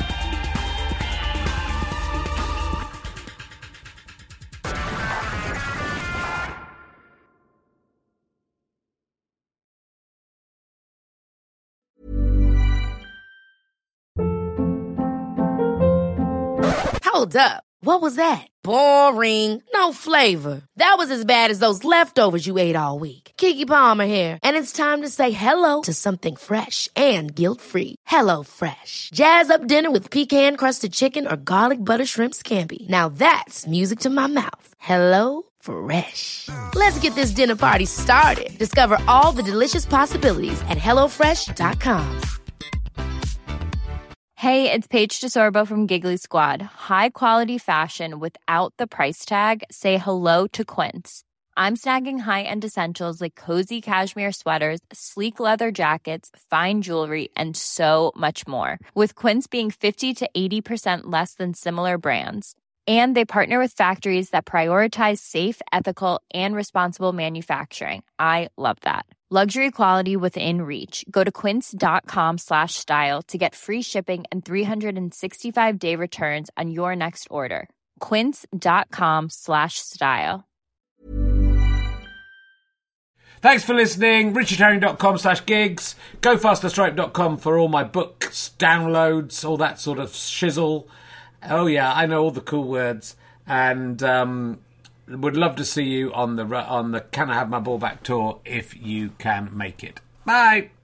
Speaker 10: Hold up. What was that? Boring. No flavor. That was as bad as those leftovers you ate all week. Keke Palmer here, and it's time to say hello to something fresh and guilt-free. Hello Fresh. Jazz up dinner with pecan-crusted chicken or garlic butter shrimp scampi. Now that's music to my mouth. Hello Fresh. Let's get this dinner party started. Discover all the delicious possibilities at hello fresh dot com.
Speaker 11: Hey, it's Paige DeSorbo from Giggly Squad. High quality fashion without the price tag. Say hello to Quince. I'm snagging high-end essentials like cozy cashmere sweaters, sleek leather jackets, fine jewelry, and so much more. With Quince being fifty to eighty percent less than similar brands. And they partner with factories that prioritize safe, ethical, and responsible manufacturing. I love that. Luxury quality within reach. Go to quince.com slash style to get free shipping and three sixty-five day returns on your next order. Quince.com slash style.
Speaker 1: Thanks for listening. richard herring dot com slash gigs. go faster stripe dot com for all my books, downloads, all that sort of shizzle. Oh yeah, I know all the cool words. And um, would love to see you on the on the Can I Have My Ball Back tour if you can make it. Bye.